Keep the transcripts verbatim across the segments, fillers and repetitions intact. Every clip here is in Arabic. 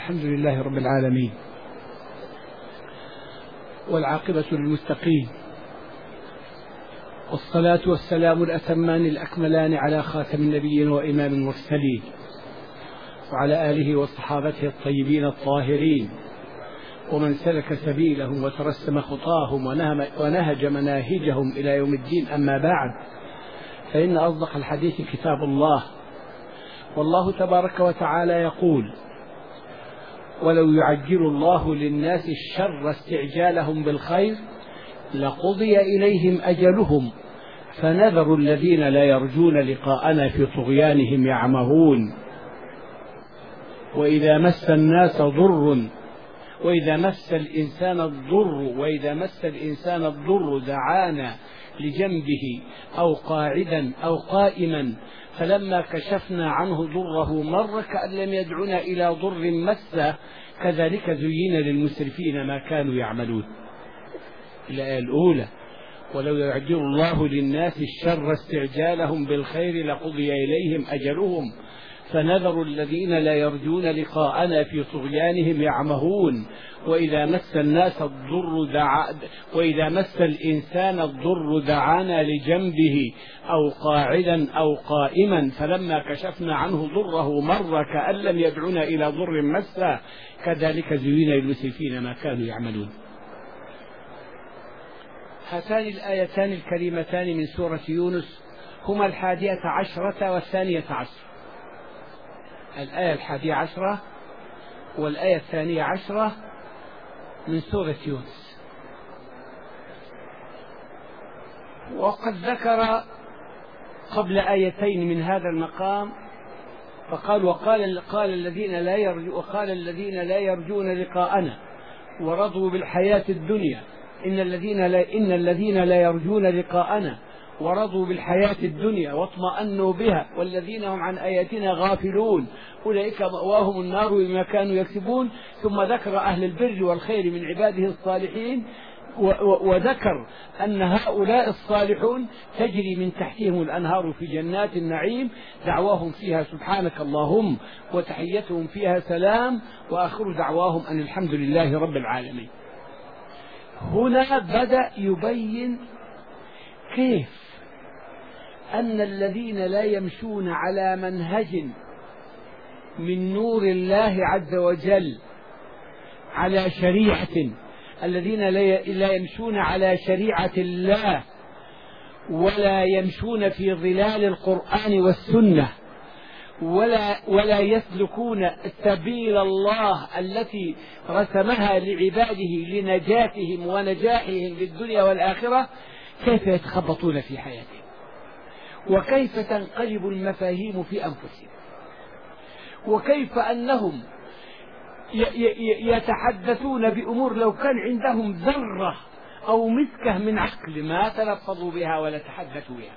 الحمد لله رب العالمين، والعاقبة للمتقين، والصلاة والسلام الأتمان الأكملان على خاتم النبيين وإمام المرسلين، وعلى آله وصحابته الطيبين الطاهرين، ومن سلك سبيلهم وترسم خطاهم ونهج مناهجهم إلى يوم الدين. أما بعد، فإن أصدق الحديث كتاب الله، والله تبارك وتعالى يقول: ولو يعجل الله للناس الشر استعجالهم بالخير لقضي إليهم أجلهم فنذر الذين لا يرجون لقاءنا في طغيانهم يعمهون. وإذا مس الناس ضر وإذا مس الإنسان الضر وإذا مس الإنسان الضر دعانا لجنبه أو قاعدا أو قائما فلما كشفنا عنه ضره مر كأن لم يدعنا إلى ضر مسه كذلك زين للمسرفين ما كانوا يعملون. الآية الأولى: ولو يعجل الله للناس الشر استعجالهم بالخير لقضي إليهم أجلهم فنذر الذين لا يرجون لقاءنا في طغيانهم يعمهون. وإذا مس الناس الضر دعا وإذا مس الإنسان الضر دعانا لجنبه أو قاعدا أو قائما فلما كشفنا عنه ضره مر كأن لم يدعنا إلى ضر مسه كذلك زين للمسرفين ما كانوا يعملون. هاتان الآيتان الكريمتان من سورة يونس هما الحادية عشرة والثانية عشرة. الآية الحادية عشرة والآية الثانية عشرة من سورة يونس. وقد ذكر قبل آيتين من هذا المقام فقال: وقال قال الذين لا يرجو وقال الذين لا يرجون لقاءنا ورضوا بالحياة الدنيا إن الذين لا إن الذين لا يرجون لقاءنا ورضوا بالحياة الدنيا واطمأنوا بها والذين هم عن آياتنا غافلون أولئك مأواهم النار بما كانوا يكسبون. ثم ذكر أهل البر والخير من عباده الصالحين وذكر أن هؤلاء الصالحون تجري من تحتهم الأنهار في جنات النعيم دعواهم فيها سبحانك اللهم وتحيتهم فيها سلام وآخر دعواهم أن الحمد لله رب العالمين. هنا بدأ يبين كيف أن الذين لا يمشون على منهج من نور الله عز وجل على شريعة الذين لا يمشون على شريعة الله ولا يمشون في ظلال القرآن والسنة ولا ولا يسلكون سبيل الله التي رسمها لعباده لنجاتهم ونجاحهم في الدنيا والآخرة، كيف يتخبطون في حياتهم وكيف تنقلب المفاهيم في أنفسهم وكيف أنهم يتحدثون بأمور لو كان عندهم ذرة أو مسكة من عقل ما تلفظوا بها ولا تحدثوا بها،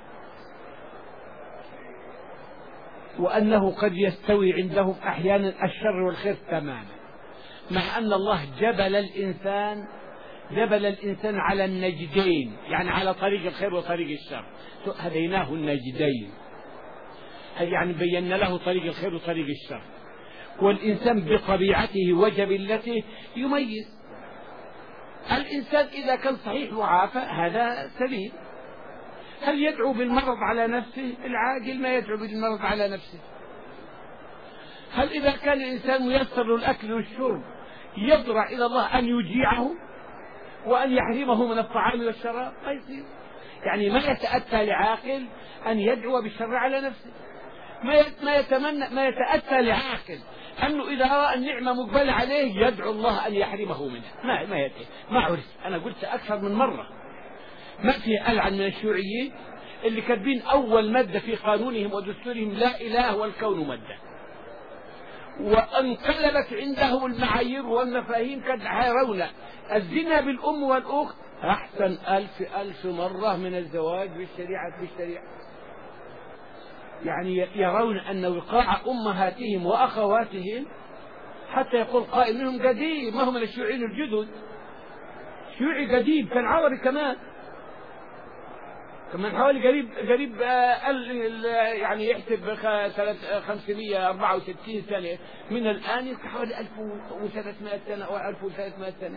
وأنه قد يستوي عندهم أحيانا الشر والخير تماما، مع أن الله جبل الإنسان جبل الإنسان على النجدين، يعني على طريق الخير وطريق الشر، هديناه النجدين، يعني بينا له طريق الخير وطريق الشر. والإنسان بطبيعته وجبلته يميز. الإنسان إذا كان صحيح وعافى هذا سليم. هل يدعو بالمرض على نفسه؟ العاقل ما يدعو بالمرض على نفسه. هل إذا كان الإنسان ميسر الأكل والشرب يضرع إلى الله أن يجيعه وأن يحرمه من الطعام والشراب؟ ما يصير. يعني ما يتأتى لعاقل أن يدعو بالشر على نفسه، ما يتمنى ما يتأتى لعاقل أنه إذا رأى النعمة مقبلة عليه يدعو الله أن يحرمه منها. ما ما يدعي. ما عرف. أنا قلت أكثر من مرة ما في ألعن من الشيوعيين اللي كاتبين أول مادة في قانونهم ودستورهم لا إله والكون مادة، وانقلبت عندهم المعايير والمفاهيم كد يرون الزنا بالأم والأخت أحسن ألف ألف مرة من الزواج بالشريعة بالشريعة. يعني يرون أن وقاع أمهاتهم وأخواتهم، حتى يقول قائل منهم قديم، ما هم من الشيوعيين الجدد، شيوعي قديم كان عربي كمان، من حوالي قريب قريب يعني يحسب خمسمائة وأربعة وستين سنة من الآن، يمكن حوالي ألف وثلاثمائة سنة أو ألف وثلاثمائة سنة،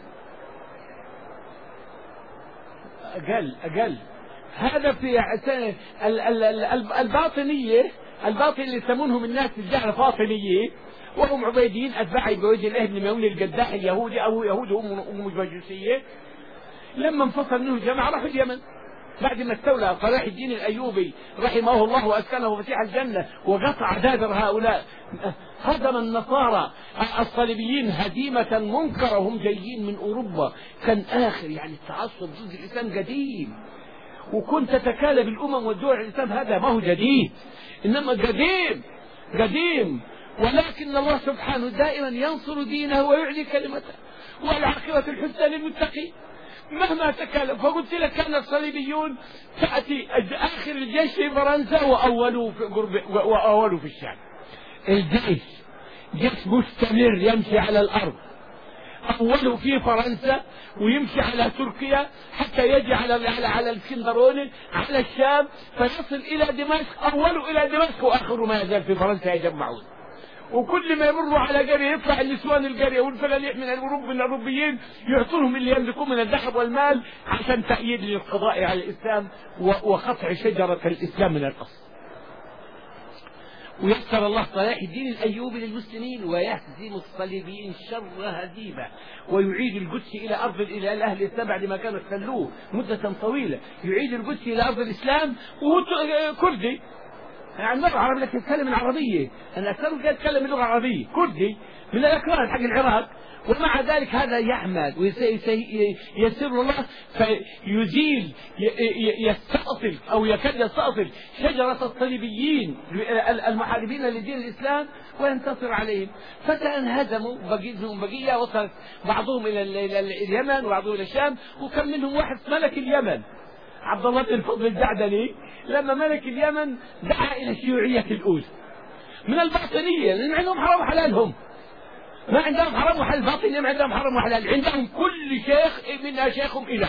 أقل أقل. هذا في الباطنية، الباطن اللي يسمونهم الناس الجهل فاطمية، وهم عبيديين أتباع بوجه الله بن ميمون القداح اليهودي أو يهود هم مجوسية. لما انفصل منه الجماعة راحوا اليمن بعد ما استولى صلاح الدين الأيوبي رحمه الله وأسكنه فسيح الجنة وقطع دابر هؤلاء. هدم النصارى الصليبيين هزيمة منكرة وهم جايين من أوروبا. كان آخر يعني التعصب ضد الإسلام قديم، وكنت تتكالب الأمم والدول الإسلام، هذا ما هو جديد إنما قديم قديم. ولكن الله سبحانه دائما ينصر دينه ويعلي كلمته، والعاقبة الحسنى للمتقين مهما تكلم. فقلت لك كان الصليبيون تأتي آخر الجيش في فرنسا وأولوا في قرب وأولوا في الشام. الجيش جيش مستمر يمشي على الأرض، أوله في فرنسا ويمشي على تركيا حتى يجي على على على الاسكندروني على الشام فيصل إلى دمشق. أوله إلى دمشق وآخره ما يزال في فرنسا يجمعون. وكل ما يمروا على قرية يطلع النسوان القرية والفلاليح من الأوروب من الأوروبيين يعطونهم اللي يملكون من الذهب والمال عشان تأييد للقضاء على الإسلام وقطع شجرة الإسلام من الأصل. ويسر الله صلاح الدين الأيوبي للمسلمين ويهزم الصليبيين شر هزيمة، ويعيد القدس إلى أرض إلى أهل الإسلام بعد ما كانوا احتلوه مدة طويلة. يعيد القدس إلى أرض الإسلام وهو كردي، يعني مرة عربي لكن يتكلم العربية. أنا أكثر يتكلم اللغة العربية، كردي من الأكراد حق العراق، ومع ذلك هذا يعمل ويسر الله فيزيل يستأصل أو يكاد يستأصل شجرة الصليبيين المحاربين لدين الإسلام وينتصر عليهم. فتنهزموا بقيتهم بقية، وصل بعضهم إلى اليمن وبعضهم إلى الشام. وكم منهم واحد ملك اليمن عبد الله بن الفضل الجعدني لما ملك اليمن دعا إلى الشيوعية الأولى من الباطنية، لأن عندهم حرام وحلالهم، ما عندهم حرام وحلال باطنية، ما عندهم حرام وحلال، عندهم كل شيخ منها شيخ إله.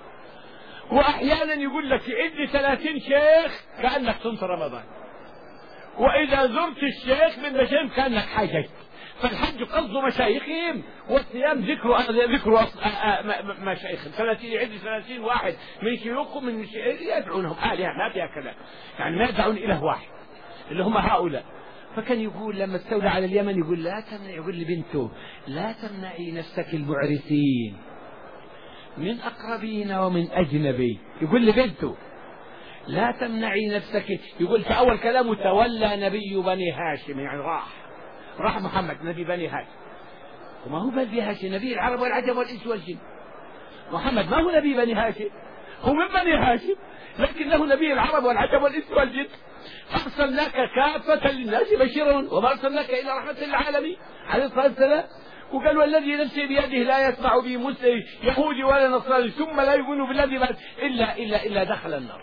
وأحيانا يقول لك عندي ثلاثين شيخ كأنك صمت رمضان، وإذا زرت الشيخ من مشايخ كأنك حججت. فالحج قصد مشايخهم والصيام ذكر ذكر مشايخهم. ثلاثين عندي ثلاثين واحد من شيوخهم من يدعونهم آلهة ما فيها كلام، يعني ما يدعون إله واحد اللي هم هؤلاء. فكان يقول لما استولى على اليمن يقول لا تمنع، يقول لبنته لا تمنعي نفسك المعرسين من أقربين ومن أجنبي. يقول لبنته لا تمنعي نفسك. يقول في أول كلامه تولى نبي بني هاشم، يعني راح راح محمد نبي بني هاشم. وما هو بني هاشم نبي العرب والعجم والإنس والجن. محمد ما هو نبي بني هاشم، هو من بني هاشم لكنه نبي العرب والعجم والإنس والجن. أرسلناك كافة للناس بشيرا وما أرسلناك إلى رحمة للعالمين عليه الصلاة والسلام. وقال والذي نفسي بيده لا يسمع به مسلم يهودي ولا نصراني ثم لا يؤمن بالذي بعد إلا إلا إلا دخل النار.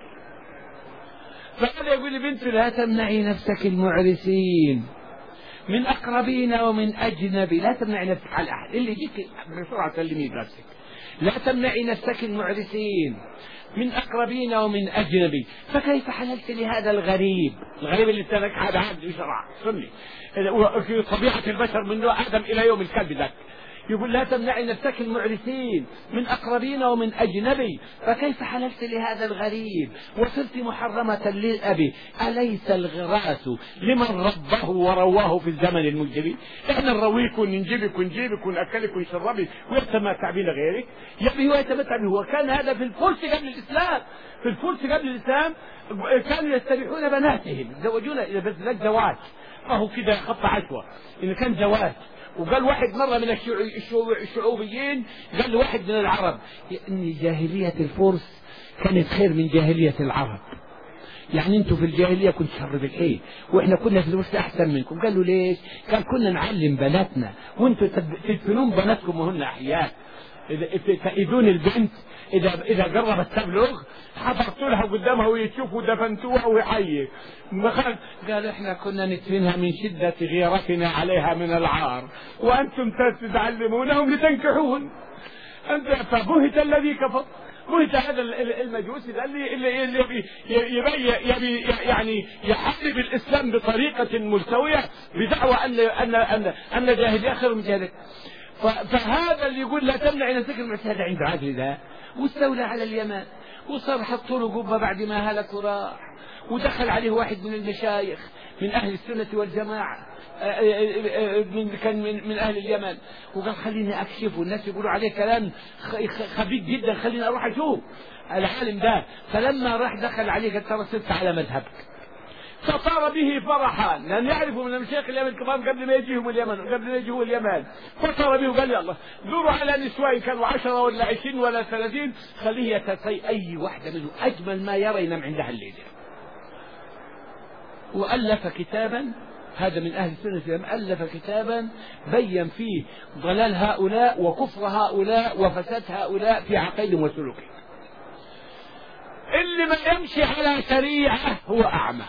فقال يقول لبنته لا تمنعي نفسك المعرسين من أقربين ومن أجنبي. لا تمنعي نفسك على أحد، اللي يجيك بسرعة سلمي بنفسك. لا تمنعي نفسك المعرسين من أقربين ومن أجنبي. فكيف حللت لهذا الغريب الغريب اللي سلك هذا عبد بشرع سني في طبيعة البشر من نوع آدم إلى يوم الكلب ذاك. يقول لا تمنعي نفسك المعرسين من أقربين ومن أجنبي. فكيف حللت لهذا الغريب وصرت محرمة للأب؟ أليس الغراس لمن ربه ورواه في الزمن المجدبي؟ احنا نرويك وننجبك ونجيبك ونأكلك ونشربك ويتمتع بنا غيرك يبي هو يتمتع به. وكان هذا في الفرس قبل الإسلام. في الفرس قبل الإسلام كانوا يستريحون بناتهم يتزوجون إذا بس لك زواج، فهو كده خط عشوة إن كان زواج. وقال واحد مرة من الشعوبيين قال له واحد من العرب إن جاهلية الفرس كانت خير من جاهلية العرب، يعني انتوا في الجاهلية كنت شر بالحيل واحنا كنا في الفرس أحسن منكم. قال له ليش؟ قال كنا نعلم بناتنا وانتوا تدفنون بناتكم وهن أحياء. تأيدون البنت إذا إذا قربت تبلغ حفرتوا لها قدامها ويشوفوا دفنتوها ويحيي. قال إحنا كنا ندفنها من شدة غيرتنا عليها من العار وأنتم تعلمونهم لتنكحوهن. أنت فبهت الذي كفر وانت هذا المجوسي ده اللي اللي اللي يبي يبي يبي يعني يحارب الاسلام بطريقه ملتويه بدعوى ان ان ان ان جاهليه خير من جاهليه. فهذا اللي يقول لا تمنع نفسك المعتاد عند عدل ده، واستولى على اليمن وصار حط له قبه بعد ما هلك وراح، ودخل عليه واحد من المشايخ من اهل السنه والجماعه من كان من, من اهل اليمن، وقال خليني اكشفه، الناس يقولوا عليه كلام خبيث جدا، خليني اروح اشوف العالم ده. فلما راح دخل عليه قال ترى صرت على مذهبك، فصار به فرحا لان يعرفوا من المشايخ اليمن الكرام قبل ما يجيهم اليمن قبل ما يجوا اليمن، فصار به وقال يلا دوروا على نسوان كانوا عشرة ولا عشرين ولا ثلاثين، خليه يتسي اي واحده منهم اجمل ما يرى ينام عندها الليله. والف كتابا، هذا من أهل السنة، ألف كتابا بين فيه ضلال هؤلاء وكفر هؤلاء وفساد هؤلاء في عقيدهم وسلوكهم. اللي ما يمشي على شريعة هو أعمى،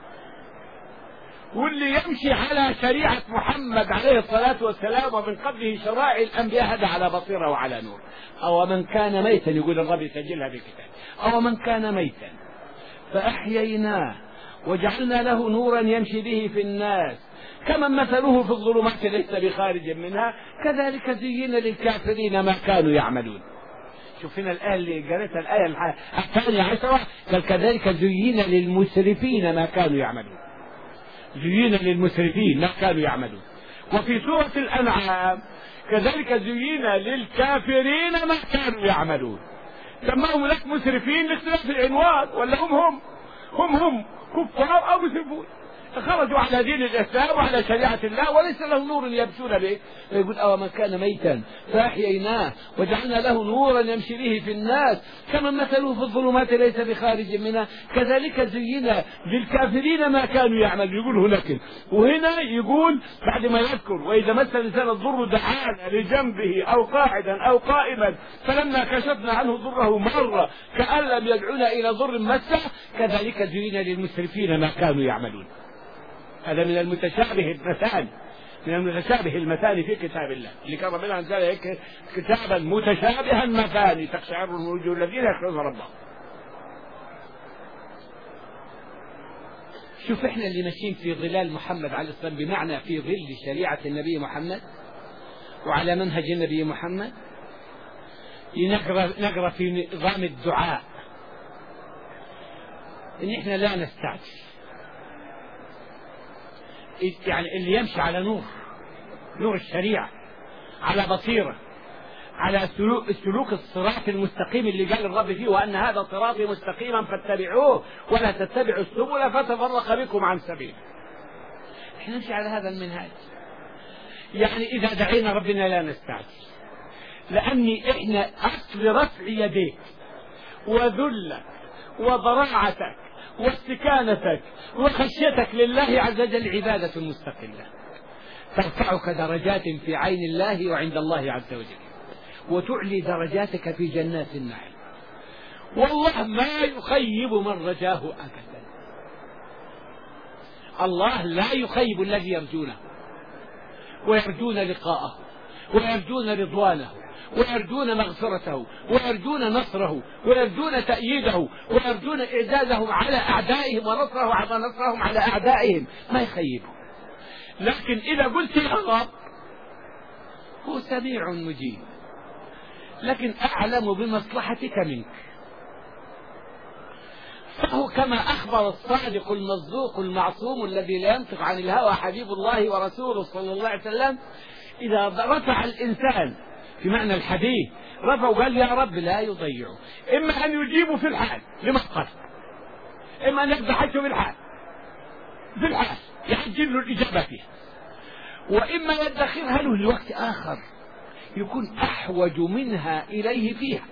واللي يمشي على شريعة محمد عليه الصلاة والسلام ومن قبله شرائع الأنبياء هذا على بصيرة وعلى نور. أو من كان ميتا، يقول الرب يسجلها بالكتاب، أو من كان ميتا فأحييناه وجعلنا له نورا يمشي به في الناس كمن مثله في الظلمات ليس بخارج منها كذلك زين للكافرين ما كانوا يعملون. شوف هنا الآية اللي قريتها الآية الثانية عشرة، قال كذلك زين للمسرفين ما كانوا يعملون، زين للمسرفين ما كانوا يعملون. وفي سورة الأنعام كذلك زين للكافرين ما كانوا يعملون. سماهم لك مسرفين لاختلاف العنوان، ولا هم هم هم هم كفار أو مسرفون خرجوا على دين الإسلام وعلى شريعة الله وليس له نور يمشون به. يقول أو من كان ميتا فأحييناه وجعلنا له نورا يمشي به في الناس كمن مثله في الظلمات ليس بخارج منها كذلك زين للكافرين ما كانوا يعملون. يقول هناك وهنا يقول بعد ما يذكر وإذا مس الإنسان الضر دعانا لجنبه أو قاعدا أو قائما فلما كشفنا عنه ضره مر كأن لم يدعنا إلى ضر مسه كذلك زين للمسرفين ما كانوا يعملون. هذا من المتشابه المثاني، من المتشابه المثاني في كتاب الله اللي كان ربنا أنزل هيك كتابا متشابها مثاني تقشعر من وجوه الذين يخشون ربهم. شوف احنا اللي ماشيين في ظلال محمد عليه الصلاة والسلام، بمعنى في ظل شريعة النبي محمد وعلى منهج النبي محمد، نقرأ نقرأ في نظام الدعاء ان احنا لا نستعجل، يعني اللي يمشي على نور نور الشريعة على بصيرة على سلوك السلوك الصراط المستقيم اللي قال الرب فيه وأن هذا صراطي مستقيما فاتبعوه ولا تتبعوا السبل فتفرق بكم عن سبيله. احنا نمشي على هذا المنهج. يعني إذا دعينا ربنا لا نستعجل، لأني احنا أصل رفع يديك وذلك وضراعتك واستكانتك وخشيتك لله عز وجل عبادة مستقلة ترفعك درجات في عين الله وعند الله عز وجل وتعلي درجاتك في جنات النعيم. والله ما يخيب من رجاه أبدا، الله لا يخيب الذي يرجونه ويرجون لقاءه ويرجون رضوانه ويرجون مغفرته ويرجون نصره ويرجون تأييده ويرجون إعدادهم على أعدائهم ونصره على نصرهم على أعدائهم، ما يخيبهم. لكن إذا قلت يا رب هو سميع مجيب لكن أعلم بمصلحتك منك، فهو كما أخبر الصادق المصدوق المعصوم الذي لا ينطق عن الهوى حبيب الله ورسوله صلى الله عليه وسلم، إذا رفع الإنسان في معنى الحديث رفع وقال يا رب لا يضيعه، إما أن يجيبه في الحال لمصلحته، إما أن يقضحته في الحال في الحال يحجل له الإجابة فيها، وإما يدخرها له لوقت آخر يكون أحوج منها إليه فيها.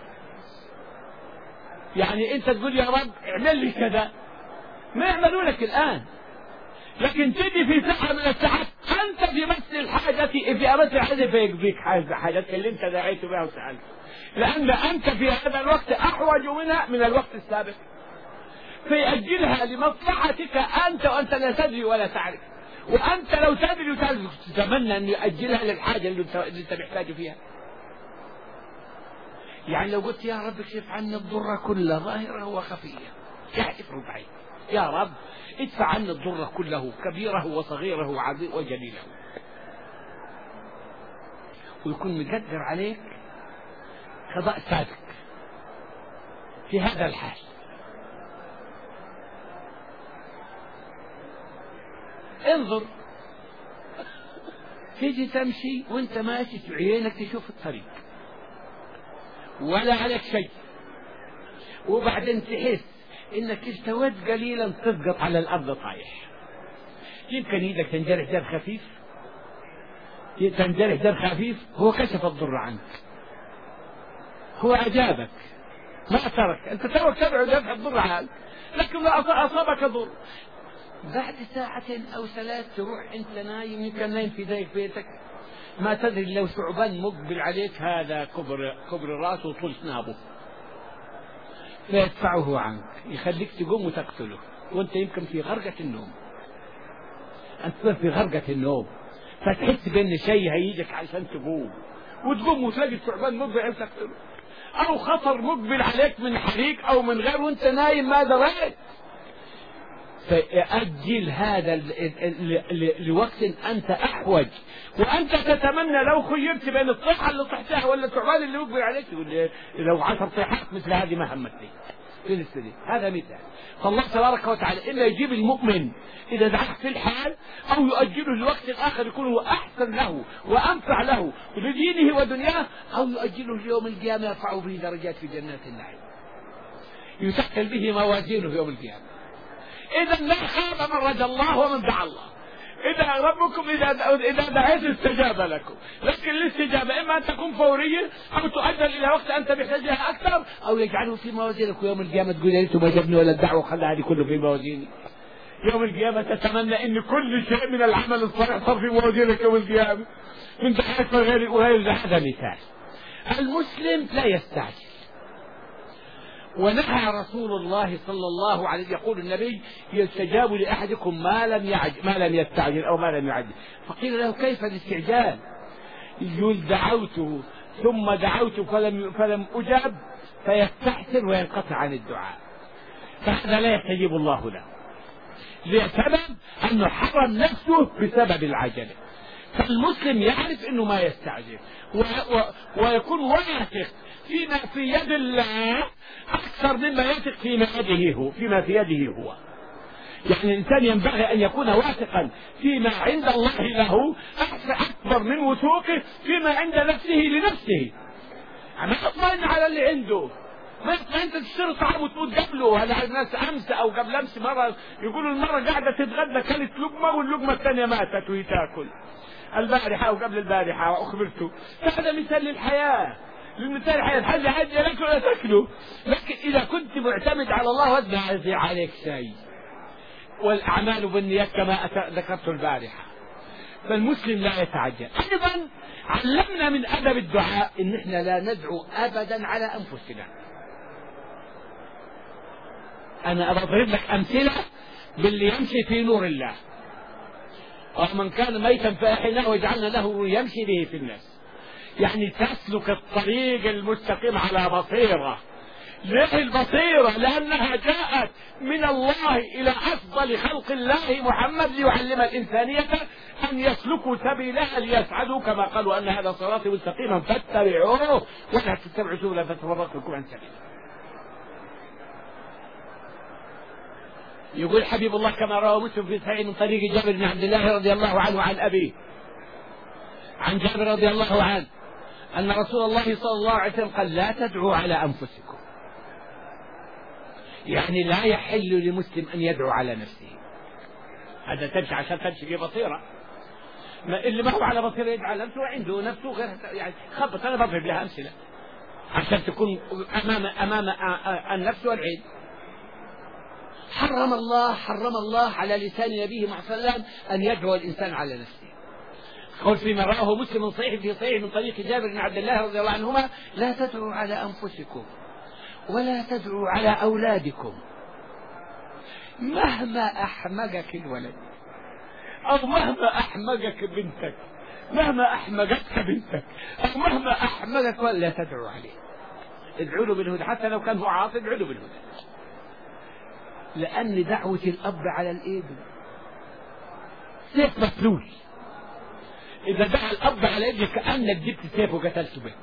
يعني أنت تقول يا رب اعمل لي كذا ما يعملوا لك الآن، لكن تجي في ساعة من الساعات أنت في مثل الحاجة في أمس الحاجة فيقضيك حاجتك اللي أنت دعيت بها وسألت، لأن أنت في هذا الوقت أحوج منها من الوقت السابق فيأجلها لمصلحتك أنت وأنت لا تدري ولا تعرف، وأنت لو تدري وتعرف تتمنى أن يؤجلها للحاجة اللي أنت محتاج فيها. يعني لو قلت يا رب اكشف عني الضر كله ظاهره وخفيه، يحلف ربعي يا رب ادفع عني الضر كله كبيره وصغيره وجليله، ويكون مقدر عليك قضاء سابق. في هذا الحال انظر، تيجي تمشي وانت ماشي عينك تشوف الطريق ولا عليك شيء، وبعدين تحس انك استويت قليلا تسقط على الارض طايح، يمكن ايدك تنجرح جرح خفيف، تنجرح جرح خفيف، هو كشف الضر عنك، هو اجابك ما ترك، انت توك تدعو دفع الضر عنك، لكن لا اصابك ضر. بعد ساعتين او ثلاث تروح انت نايم، يمكن نايم في ذيك بيتك ما تدري لو ثعبان مقبل عليك هذا كبر كبر راسه وطول نابه، فيدفعه عنك يخليك تقوم وتقتله، وانت يمكن في غرقة النوم، انت في غرقة النوم، فتحس بان شيء هيجيك عشان تقوم وتقوم وتلاقي الثعبان مقبل عليك تقتله، او خطر مقبل عليك من حريق او من غير وانت نايم ما دريت. فأجل هذا لوقت أنت أحوج، وأنت تتمنى لو خيرت بين الطيحة اللي طحتها ولا الثعبان اللي مقبل عليك، يقول لو عشر طيحات مثل هذه ما همتني. هذا مثال. فالله تبارك وتعالى إما يجيب المؤمن إذا دعاه في الحال، أو يؤجله لوقت آخر يكون هو أحسن له وأنفع له لدينه ودنياه، أو يؤجله ليوم القيامة يرفع به درجات في جنات النعيم، يثقل به موازينه يوم القيامة. إذا لا خاب من رجا الله ومن دعا الله. إذا ربكم إذا إذا دعيت استجاب لكم، لكن الاستجابة إما أن تكون فورية أو تؤجل إلى وقت أنت محتاجها أكثر، أو يجعله في موازينك ويوم القيامة تقول يا ريته ما جابني ولا الدعوة خلى هذه كله في موازيني. يوم القيامة تتمنى أن كل شيء من العمل الصالح صار في موازينك يوم القيامة من دعاك وغير وغير. هذا مثال. المسلم لا يستعجل، ونهى رسول الله صلى الله عليه وسلم، يقول النبي يستجاب لأحدكم ما لم يعجل ما لم يستعجل أو ما لم يعجل. فقيل له كيف الاستعجال؟ يقول دعوت ثم دعوت فلم فلم أجب فيستحسر وينقطع عن الدعاء، فهذا لا يستجيب الله له لسبب أنه حرم نفسه بسبب العجلة. فالمسلم يعرف أنه ما يستعجل و... و... ويكون واثق فيما في يد الله أكثر مما يثق فيما يده هو فيما في يده هو. يعني الإنسان ينبغي أن يكون واثقا فيما عند الله له أكبر من وثوقه فيما عند نفسه لنفسه. ما تطمئن على اللي عنده، ما أنت تشتري طعام وتقول قبله. هذا الناس أمس أو قبل أمس مرة يقولوا المرة قاعدة تتغدى كلت لقمة واللقمة الثانية ماتت وهي تاكل، البارحة أو قبل البارحة وأخبرته. هذا مثال للحياة، للمثال الحياة، حاجة حاجة لك ولا تاكله. لكن إذا كنت معتمد على الله وزع يزيع عليك شيء، والأعمال بالنيات كما ذكرت البارحة. فالمسلم لا يتعجل. أيضا علمنا من أدب الدعاء إن إحنا لا ندعو أبدا على أنفسنا. أنا أضرب لك أمثلة باللي يمشي في نور الله، ومن كان ميتا فأحيناه وجعلنا له يمشي به في الناس. يعني تسلك الطريق المستقيم على بصيرة. ليه البصيرة؟ لأنها جاءت من الله إلى أفضل خلق الله محمد ليعلم الإنسانية أن يسلكوا سبيلها ليسعدوا، كما قالوا أن هذا صراطي مستقيما فاتبعوه ولا تتبعوا سبلا فتفرق بكم عن سبيله. يقول حبيب الله كما روى مسلم في صحيح من طريق جابر بن عبد الله رضي الله عنه عن أبيه عن جابر رضي الله عنه أن رسول الله صلى الله عليه وسلم قال لا تدعوا على أنفسكم. يعني لا يحل لمسلم أن يدعو على نفسه. هذا تمشي عشان تمشي في بصيرة. ما اللي ما هو على بصيرة يدعو على نفسه عنده نفسه غير يعني خبط. أنا بضرب لها أمثلة عشان تكون أمام أمام النفس والعين. حرم الله حرم الله على لسان نبيه محمد صلى الله عليه وسلم أن يدعو الإنسان على نفسه. قول فيما رواه مسلم من صحيح في صحيح من طريق جابر بن عبد الله رضي الله عنهما لا تدعوا على أنفسكم ولا تدعوا على أولادكم. مهما أحمقك الولد أو مهما أحمقك بنتك، مهما أحمقتك بنتك أو مهما أحمقك ولا تدعوا عليه. ادعوا له بالهدى، حتى لو كان هو عاصي ادعوا له بالهدى، لأن دعوة الأب على الابن سيف مسلول. إذا دعا الأب على ابنك كأنك جبت سيف وقتلته به.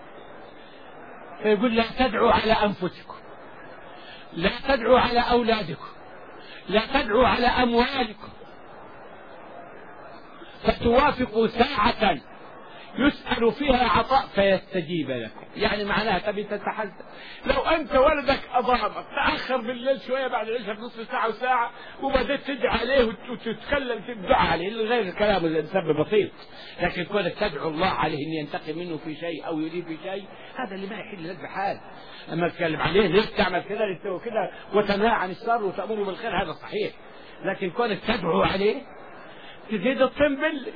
فيقول لا تدعوا على أنفسكم، لا تدعوا على أولادكم، لا تدعوا على أموالكم، فتوافقوا ساعة يسأل فيها عطاء فيستجيب لكم. يعني معناها تبي تتحدث، لو أنت ولدك أضربك تأخر بالليل شوية بعد العشاء بنصف ساعة وساعة وبدأت تدعي عليه وتتكلم تدعي عليه غير كلام الإنسان بسيط، لكن كونك تدعو الله عليه أن ينتقم منه في شيء أو يريد في شيء، هذا اللي ما يحل لك بحال. أما تتكلم عليه ليش تعمل كذا ليش تسوي كذا وتنهى عن الشر وتأمره بالخير، هذا صحيح، لكن كونك تدعو عليه تزيد الطين بله،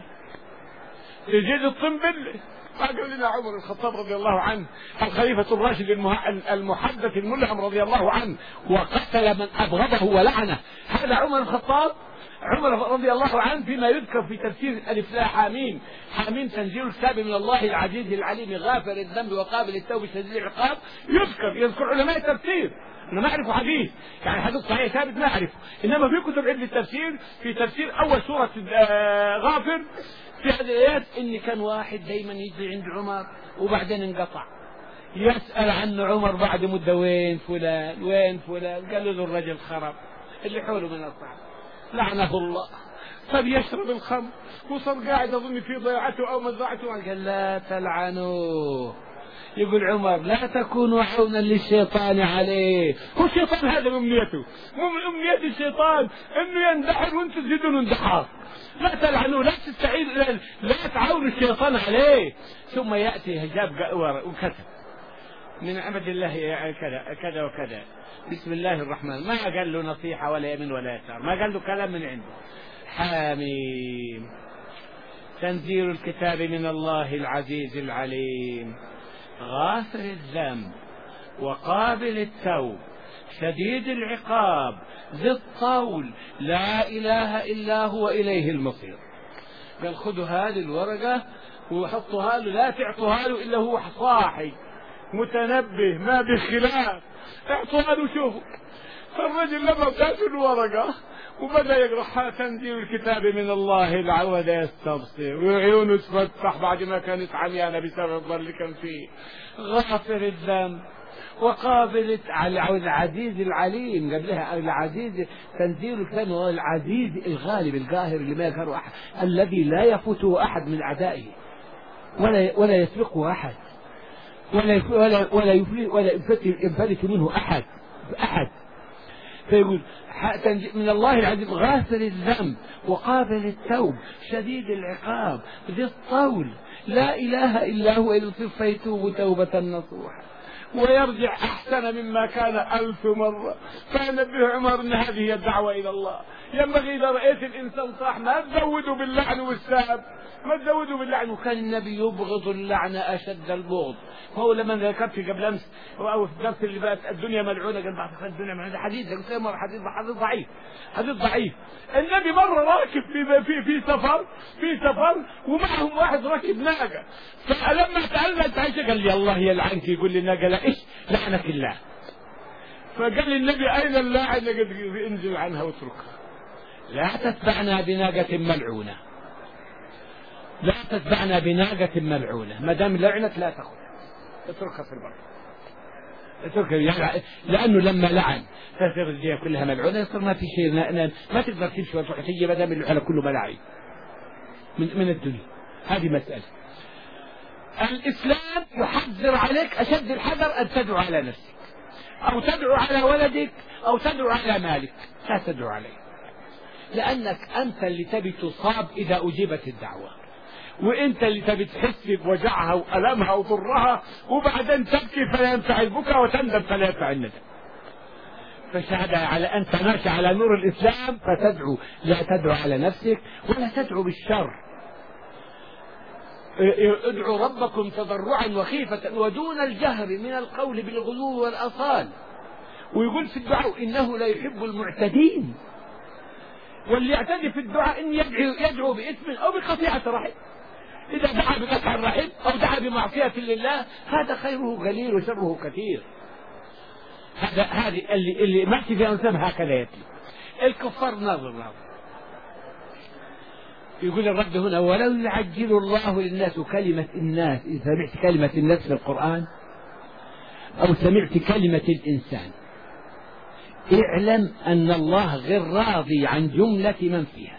تزيد الطين بله. ما قال لنا عمر الخطاب رضي الله عنه الخليفة الراشد المحدث الملهم رضي الله عنه وقتل من أبغضه ولعنه، هذا عمر الخطاب. عمر رضي الله عنه فيما يذكر في تفسير ألف لا حاميم، حاميم تنزيل الكتاب من الله العزيز العليم غافر الذنب وقابل التوب شديد العقاب، يذكر يذكر علماء التفسير. أنا ما أعرف حديث، يعني حديث صحيح ثابت ما أعرفه، إنما في كتب علم التفسير في تفسير أول سورة غافر في هذه الآيات إن كان واحد دايما يجي عند عمر وبعدين انقطع، يسأل عنه عمر بعد مدة وين فلان وين فلان، قال له الرجل خرب اللي حوله من الصحابة لعنه الله، طب يشرب الخمر وصار قاعد أظن في ضيعته أو مزرعته، قال لا تلعنوه. يقول عمر لا تكونوا عونا للشيطان عليه، هو الشيطان هذا أمنيته، مو من أمنية الشيطان إنه يندحر وأنتم تزيدون اندحار، لا تلعنوه، لا تستعين، لا, لا تعاونوا الشيطان عليه. ثم يأتي هجاب وكتب من عبد الله كذا كذا وكذا بسم الله الرحمن، ما قال له نصيحة ولا يمين ولا يسار، ما قال له كلام من عنده. حاميم تنزيل الكتاب من الله العزيز العليم غافر الذنب وقابل التوب شديد العقاب ذي الطول لا إله إلا هو إليه المصير. قال خذوا هذه الورقة وحطوها له، لا تعطوها له إلا هو صاحي متنبه ما بخلاف، اعطوها له شوفوا. فالرجل لما ادته الورقة وبدأ يقرأ تنزيل الكتاب من الله العود يستبصر وعيونه تفتح بعد ما كانت عميانة بسبب الضل اللي كان فيه. غافر الذنب وقابل العزيز العليم، قبلها العزيز تنزيل الكتاب العزيز الغالب القاهر اللي ما يقهره أحد، الذي لا يفوته أحد من أعدائه ولا ولا يسبقه أحد ولا ولا ولا ولا ينفلت منه أحد أحد. فيقول من الله العزيز غافر الذنب وقابل التوب شديد العقاب ذي الطول لا إله إلا هو إذ فيتوب توبة نصوحا ويرجع أحسن مما كان ألف مرة. فنبه عمر أن هذه هي الدعوة إلى الله. ينبغي إذا رأيت الإنسان صاح ما تزودوا باللعن والساب، ما تزودوا باللعن. وكان النبي يبغض اللعن أشد البغض. هو لما ذكرت قبل أمس أو في الدرس اللي فات الدنيا ملعونة، قال بعد الدنيا ملعونة حديث، قلت له مرة حديث حديث ضعيف حديث ضعيف. النبي مرة راكب في في في سفر في سفر ومعهم واحد راكب ناقة، فلما تألت عائشة قال لي الله يلعنك، يقول لي الناقة لا إيش لعنك الله. فقال لي النبي أين اللاعن؟ قد انزل عنها واتركها، لا تتبعنا بناقة ملعونة، لا تتبعنا بناقة ملعونة، ما دام لعنت لا تأخذ، اتركها في البر، اتركها يعني لأنه لما لعن تصير الدنيا كلها ملعونة، يصير ما في شيء ما تقدر تمشي وتروح تيجي ما دام اللعنة كله ملاعين من من الدنيا. هذه مسألة. الإسلام يحذر عليك أشد الحذر أن تدعو على نفسك أو تدعو على ولدك أو تدعو على مالك، لا تدعو عليه، لأنك أنت اللي تبي تصاب إذا أجيبت الدعوة، وأنت اللي تبي تحس بوجعها وألمها وضرها وبعدين تبكي فلا ينفع البكاء وتندم فلا ينفع الندم. فشهد على أنت ماشي على نور الإسلام فتدعو، لا تدعو على نفسك ولا تدعو بالشر. ادعوا ربكم تضرعا وخيفة ودون الجهر من القول بالغلو والأصال. ويقول في الدعاء إنه لا يحب المعتدين، واللي يعتدي في الدعاء إن يدعو, يدعو باسم أو بقطيعة رحم. إذا دعا بقطع الرحم أو دعا بمعصية لله هذا خيره قليل وشره كثير. هذا هذه اللي اللي ماشي في أنساب هكذا يتلي. الكفار نظر نظر يقول الرب هنا: ولو يعجل الله للناس كلمة الناس. إذا سمعت كلمة الناس في القرآن أو سمعت كلمة الإنسان اعلم أن الله غير راضي عن جملة من فيها.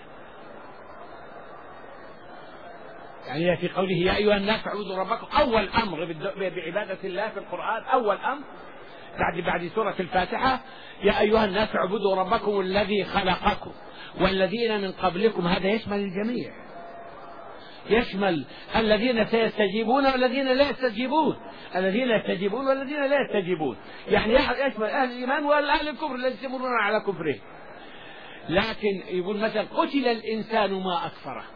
يعني في قوله: يا أيها الناس اعبدوا ربكم، أول أمر بعبادة الله في القرآن، أول أمر بعد بعد سورة الفاتحة: يا أيها الناس اعبدوا ربكم الذي خلقكم والذين من قبلكم. هذا يشمل الجميع، يشمل الذين سيستجيبون والذين لا يستجيبون، الذين يستجيبون والذين لا يستجيبون، يعني يشمل أهل الإيمان وأهل الكفر الذين يستمرون على كفره. لكن يقول مثلا: قتل الإنسان ما أكفره.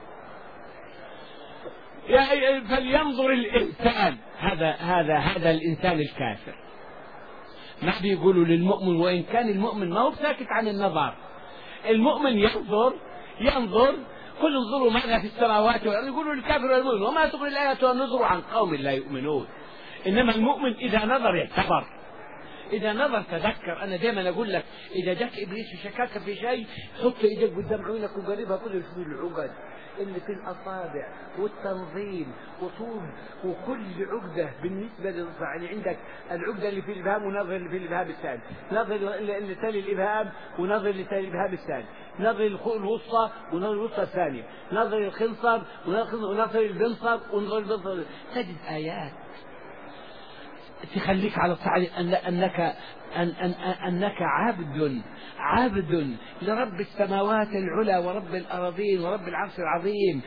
فلينظر الإنسان، هذا هذا هذا الإنسان الكافر. ما بيقولوا للمؤمن، وإن كان المؤمن ما هو ساكت عن النظر. المؤمن ينظر ينظر قل انظروا ماذا في السماوات والأرض. يقولوا للكافر والمؤمن: وما تغني الآيات والنذر عن قوم لا يؤمنون. إنما المؤمن إذا نظر يعتبر، إذا نظر تذكر. أنا دائما أقول لك: إذا جاك إبليس وشكاك في شيء حط إيدك قدام عينك وقربها كل شوي العقد اللي في الأصابع والتنظيم وطول وكل عقدة بالنسبة للإصبع. يعني عندك العقدة اللي في الإبهام ونظر اللي في الإبهام الثاني، نظر اللي تلي الإبهام ونظر اللي تلي الإبهام الثاني، نظر الوسطى ونظر الوسطى الثانية، نظر الخنصر ونظر البنصر ونظر البنصر. تجد آيات تخليك على الصعيد أن أنك أن أن أنك عبد عبد لرب السماوات العلى ورب الأراضين ورب العرش العظيم،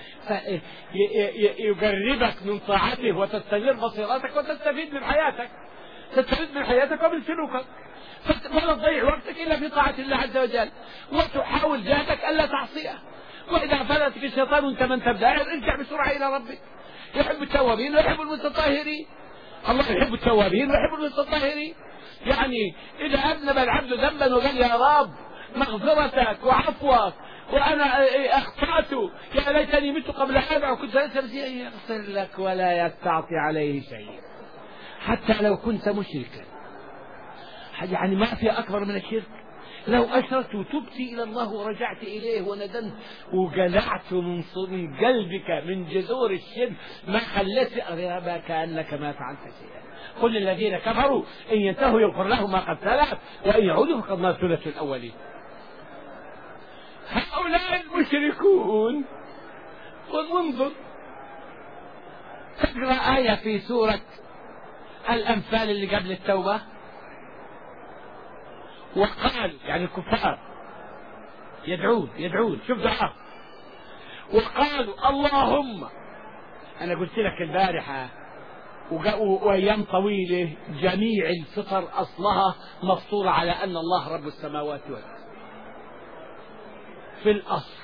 يقربك من طاعته وتستنير بصيرتك وتستفيد من حياتك، تستفيد من حياتك ومن سلوكك. فلا تضيع وقتك إلا في طاعة الله عز وجل، وتحاول جهدك ألا تعصيه. وإذا فلتك الشيطان وأنت من تبدأ ارجع بسرعة إلى ربك. يحب التوابين ويحب المتطهرين. الله يحب التوابين ويحب المتطهرين. يعني إذا أذنب العبد ذنبا وقال: يا رب مغفرتك وعفوك وأنا أخطأت، يا ليتني مت قبل هذا وكنت أنسى، يغفر لك ولا يستعطي عليه شيء حتى لو كنت مشركا. يعني ما في أكبر من الشرك. لو أشركت وتبت إلى الله ورجعت إليه وندمت وقلعت من من قلبك من جذور الشرك ما خلت أغيابك كأنك ما فعلت شيئا. قل للذين كفروا إن ينتهوا يغفر لهم ما قد سلف وإن يعودوا فقد مات سنة الأولين. هؤلاء المشركون. وانظر تقرأ آية في سورة الأنفال اللي قبل التوبة: وقال، يعني الكفار يدعون يدعون شوف دعاء، وقالوا اللهم. أنا قلت لك البارحة وأيام طويلة جميع الفطر أصلها مفطورة على أن الله رب السماوات والأرض في الأصل،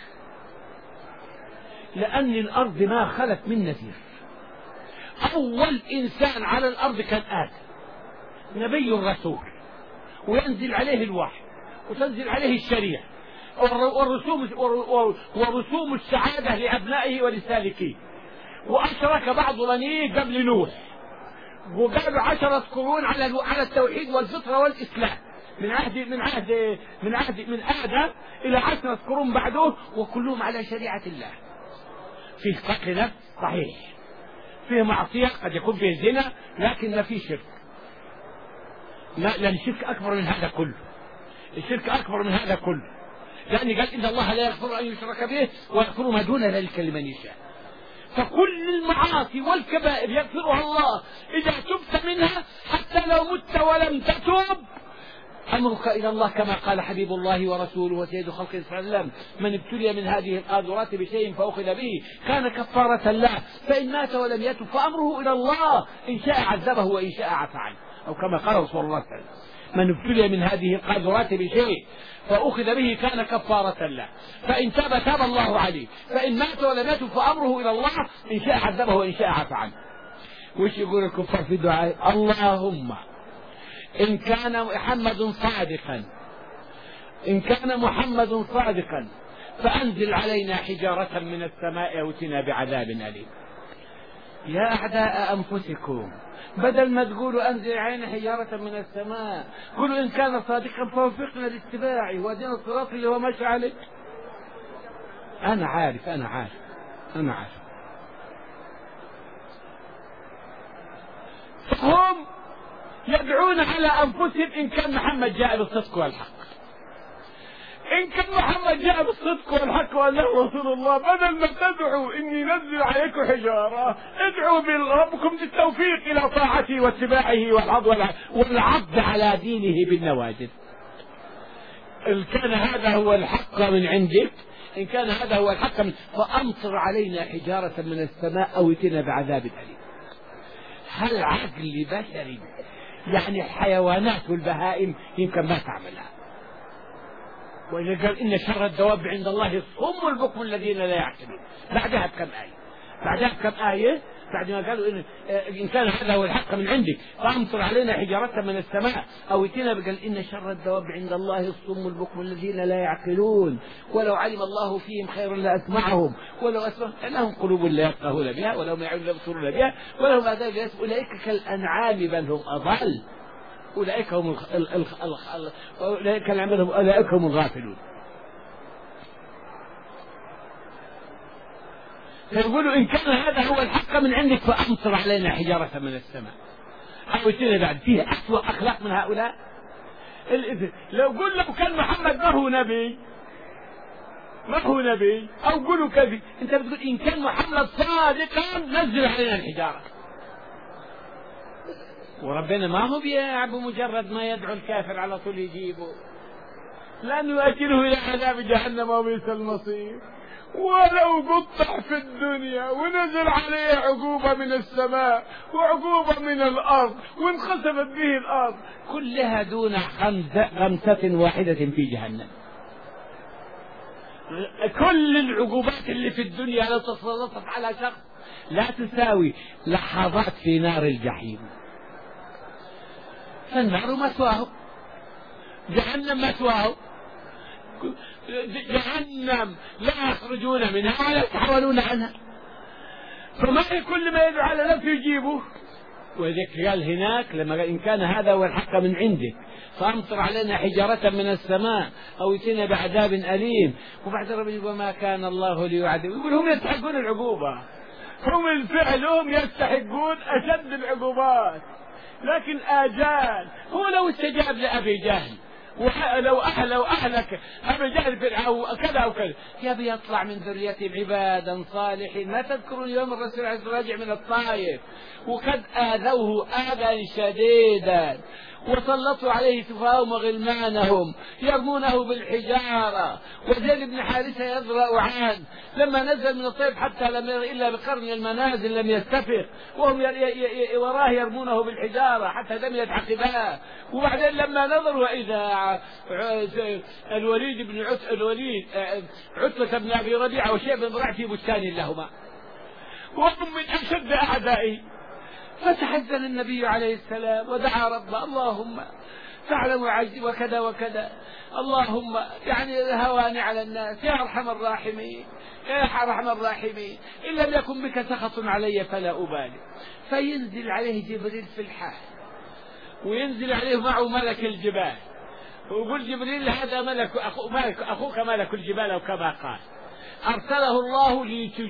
لأن الأرض ما خلت من نذير. أول إنسان على الأرض كان آدم، نبي الرسول، وينزل عليه الوحي وتنزل عليه الشريعة والرسوم ورسوم السعادة لأبنائه ولسالكيه. وأشرك بعض بنيه قبل نوح، وقالوا عشرة قرون على على التوحيد والفطرة والإسلام، من عهد من عهد من عهد من آدم إلى عشرة قرون بعده، وكلهم على شريعة الله. فيه قتل نفس صحيح، فيه معصية قد يكون فيه زنا، لكن ما فيه شرك. لا، لأن الشرك أكبر من هذا كله، الشرك أكبر من هذا كله، لأن قال إن الله لا يغفر أن يشرك به ويغفر ما دون ذلك لمن يشاء. فكل المعاصي والكبائر يغفرها الله إذا تبت منها، حتى لو مت ولم تتوب أمرك إلى الله، كما قال حبيب الله ورسوله وسيد خلق صلى الله عليه وسلم: من ابتلي من هذه القاذورات بشيء فأخذ به كان كفارة له، فإن مات ولم يتب فأمره إلى الله، إن شاء عذبه وإن شاء عفى عنه، أو كما قال رسول الله صلى الله عليه وسلم: من ابتلي من هذه القاذورات بشيء فأخذ به كان كفارة له، فإن تاب تاب الله عليه، فإن مات ولم يتب فأمره إلى الله، إن شاء عذبه وإن شاء عفى عنه. وش يقول الكفار في الدعاء؟ اللهم إن كان محمد صادقا إن كان محمد صادقا فأنزل علينا حجارة من السماء أو ائتنا بعذاب أليم. يا أعداء أنفسكم بدل ما تقولوا أنزل عين حجارة من السماء قولوا إن كان صادقا فوفقنا لاتباعه وادينا الصراط اللي هو ماشي عليه. أنا عارف أنا عارف أنا عارف هم يدعون على أنفسهم إن كان محمد جاء بالصدق والحق. إن كان محمد جاء بالصدق والحق وأنه رسول الله بدل ما تدعوا إني نزل عليكم حجارة ادعوا بربكم بالتوفيق إلى طاعته واتباعه والعض على دينه بالنواجذ. إن كان هذا هو الحق من عندك إن كان هذا هو الحق من فأمطر علينا حجارة من السماء أو ائتنا بعذاب أليم. هل عقل بشري يعني الحيوانات والبهائم يمكن ما تعملها؟ وإذا قال إن شر الدواب عند الله الصم البكم الذين لا يعقلون بعدها بكم آية بعدها بكم آية بعد ما قالوا إن, إن كان هذا هو الحق من عندك فأمطر علينا حجارة من السماء أو ائتنا قال إن شر الدواب عند الله الصم البكم الذين لا يعقلون ولو علم الله فيهم خيرا لأسمعهم ولو أسمعهم لهم قلوب لا يفقهون بها ولهم يعون لا يبصرون بها ولهم آذان لا يسمعون أولئك كالأنعام بل هم أضل أولئك هم أولئك العملهم أولئك هم الغافلون. فيقولوا إن كان هذا هو الحق من عندك فأمطر علينا حجارة من السماء أو ائتنا بعد فيه أسوأ أخلاق من هؤلاء. لو قل لو كان محمد ما هو نبي ما هو نبي أو قولوا كذي أنت بتقول إن كان محمد صادقا نزل علينا الحجارة. وربنا ما هو بيعب مجرد ما يدعو الكافر على طول يجيبه لأنه يؤكله إلى عذاب جهنم وبئس المصير. ولو قطع في الدنيا ونزل عليه عقوبة من السماء وعقوبة من الأرض وانخسفت به الأرض كلها دون خمسة واحدة في جهنم. كل العقوبات اللي في الدنيا لو تسلطت على شخص لا تساوي لحظات في نار الجحيم. فالنار مثواه جهنم مثواه جهنم لا يخرجون منها ولا يتحولون عنها. فما كل ما يدعو على نفسه يجيبه. وذلك قال هناك لما قال إن كان هذا هو الحق من عندك فأمطر علينا حجارة من السماء أو ائتنا بعذاب أليم. وبعد ربنا يقول ما كان الله ليعذب يقول هم يستحقون العقوبة هم الفعلهم يستحقون أشد العقوبات لكن آجال. هو لو استجاب لأبي جهل ولو أهل لو أهلك أبي جهل أو كذا أو كذا يبي يطلع من ذريتهم عبادا صالحين. ما تذكرون يوم الرسول عليه الصلاة والسلام راجع من الطائف وقد آذوه آذى شديدا وسلطوا عليه سفهاءهم وغلمانهم يرمونه بالحجارة وزيد بن حارثة يذرأ عنه لما نزل من الطيف حتى لم ير إلا بقرن المنازل لم يستفق وهم وراه يرمونه بالحجارة حتى دميت عقباه. وبعدين لما نظروا وإذا الوليد بن عت... الوليد عتبة بن أبي ربيعة وشيء بن ربيعة في بستان لهما وهم من أشد أعدائه. فتحزن النبي عليه السلام ودعا ربه اللهم تعلم عجزي وكذا وكذا اللهم يعني الهوان على الناس يا أرحم الراحمين يا أرحم الراحمين إن لم يكن بك سخط علي فلا أبالي. فينزل عليه جبريل في الحال وينزل عليه معه ملك الجبال ويقول جبريل هذا ملك أخو ملك أخوك ملك الجبال أو كما قال أرسله الله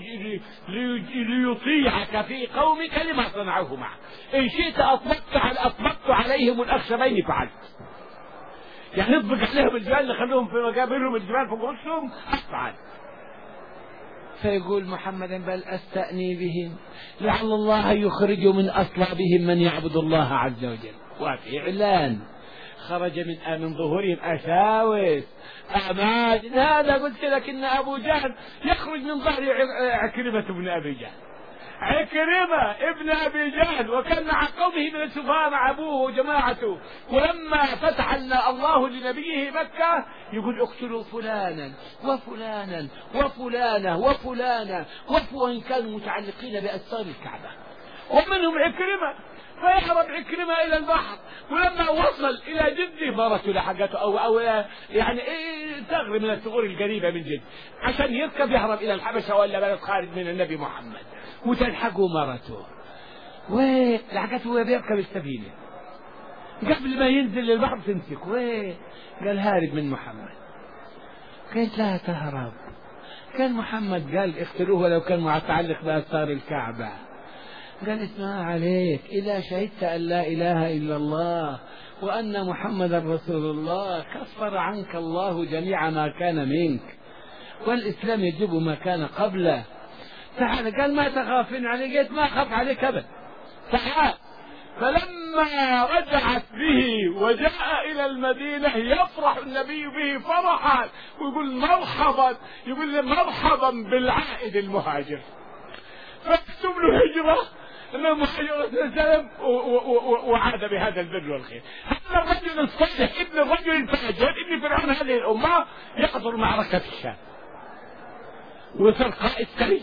ليطيعك في قومك لما صنعوه معك إن شئت أطبقت أطبقت عليهم الأخشبين فعلت يعني نطبق عليهم الجبال نخليهم في مقابلهم الجبال فوق رؤوسهم أفعل. فيقول محمد بل أستأني بهم لعل الله يخرج من أصلابهم من يعبد الله عز وجل. وفعلا خرج من من ظهورهم أشاوس أماد. هذا قلت لك إن أبو جهل يخرج من ظهر عكرمة بن أبي جهل عكرمة ابن أبي جهل وكان مع قومه من السفهاء مع أبوه وجماعته. ولما فتح الله لنبيه مكة يقول اقتلوا فلانا وفلانا وفلانة وفلانة وفوان كانوا متعلقين بأستار الكعبة ومنهم عكرمة. فيهرب عكرمة إلى البحر ولما وصل إلى جده مرته لحقته أو أو يعني إيه ثغر من الثغور القريبة من جد عشان يركب يهرب إلى الحبشة ولا بلد خارج من النبي محمد، وتلحقه مرته وين لحقته وهو بيركب السفينة قبل ما ينزل للبحر تمسك وين قال هارب من محمد. قالت لا تهرب، كان محمد قال اقتلوه ولو كان متعلق بأستار الكعبة. قال اسمع عليك إذا شهدت أن لا إله إلا الله وأن محمدا رسول الله كفر عنك الله جميع ما كان منك والإسلام يجب ما كان قبله. تعال قال ما تخافين علي، قلت ما أخاف عليك أبدا تعال. فلما رجعت به وجاء إلى المدينة يفرح النبي به فرحا ويقول مرحبا، يقول مرحبا بالعائد المهاجر، فاكتب له هجرة أنه مهاجر سلم وعاد بهذا البر والخير. هذا الرجل الصالح ابن الرجل الفاجر ابن فرعون هذه الأمة يحضر معركة الشام وصار قائد سري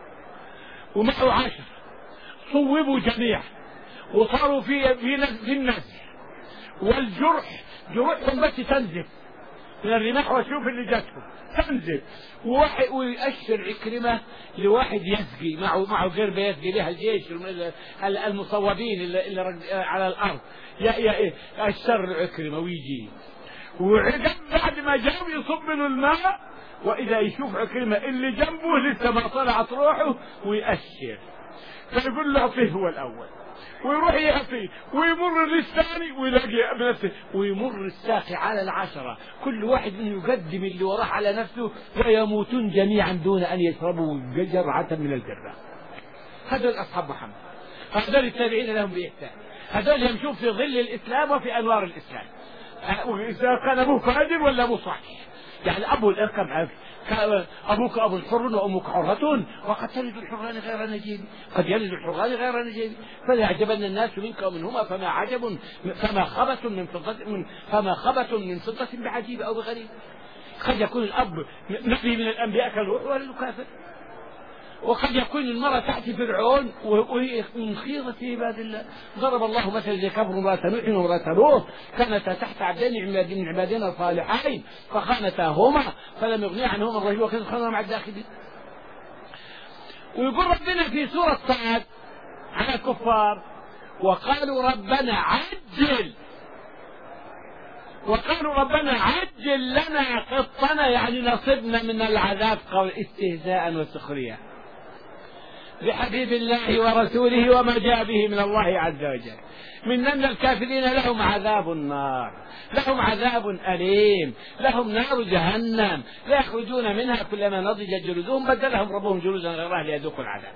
ومعه عشر صوبوا جميعا وصاروا في في في النزع والجرح، جروحهم بس تنزف من الرماح وشوف اللي جاتهم تنزف. وواحد ويأشر عكرمة لواحد يسقي معه معه غير بيسقي لها الجيش المصوبين اللي, اللي على الأرض يأشر عكرمة ويجي وعقب بعد ما جاءوا يصب له الماء وإذا يشوف عكرمة اللي جنبه لسه ما طلعت روحه ويأشر، فيقول له أعطيه هو الأول ويروح يعطيه ويمر للثاني ويلاقي بنفسه ويمر الساقي على العشرة، كل واحد منهم يقدم اللي وراه على نفسه ويموتون جميعا دون أن يشربوا جرعة من الجرة. هذول أصحاب محمد، هذول التابعين لهم بإحسان، هذول يمشون في ظل الإسلام وفي أنوار الإسلام، إذا كان أبوه فاجر ولا أبوه صحيح. يعني أبو الإركب أبوك أبو الحر وأمك حرة وقد تلد الحران غير نجيب، قد يلد الحران غير نجيب، فلا يعجبن الناس منك ومنهما فما عجب فما خبة من فضة من فما خبة من فضة بعجيب أو بغريب. قد يكون الأب نبي من الأنبياء كالروح ولا كافر، وقد يكون المرأة تحت فرعون وهي من خيرة عباد الله. ضرب الله مثلا لكفر امرأة نوح وامرأة لوط كانتا تحت عبدين من عبادنا الصالحين فخانتاهما فلم يغني عنهما الله وكان خانوا مع الداخلين. ويقول ربنا في سورة صاد على الكفار وقالوا ربنا عجل وقالوا ربنا عجل لنا قطنا يعني نصبنا من العذاب قول استهزاء وسخرية بحبيب الله ورسوله وما جاء به من الله عز وجل من أن الكافرين لهم عذاب النار، لهم عذاب أليم، لهم نار جهنم لا يخرجون منها كلما نضجت جلودهم بدلهم ربهم جلودا غيرها ليذوقوا العذاب.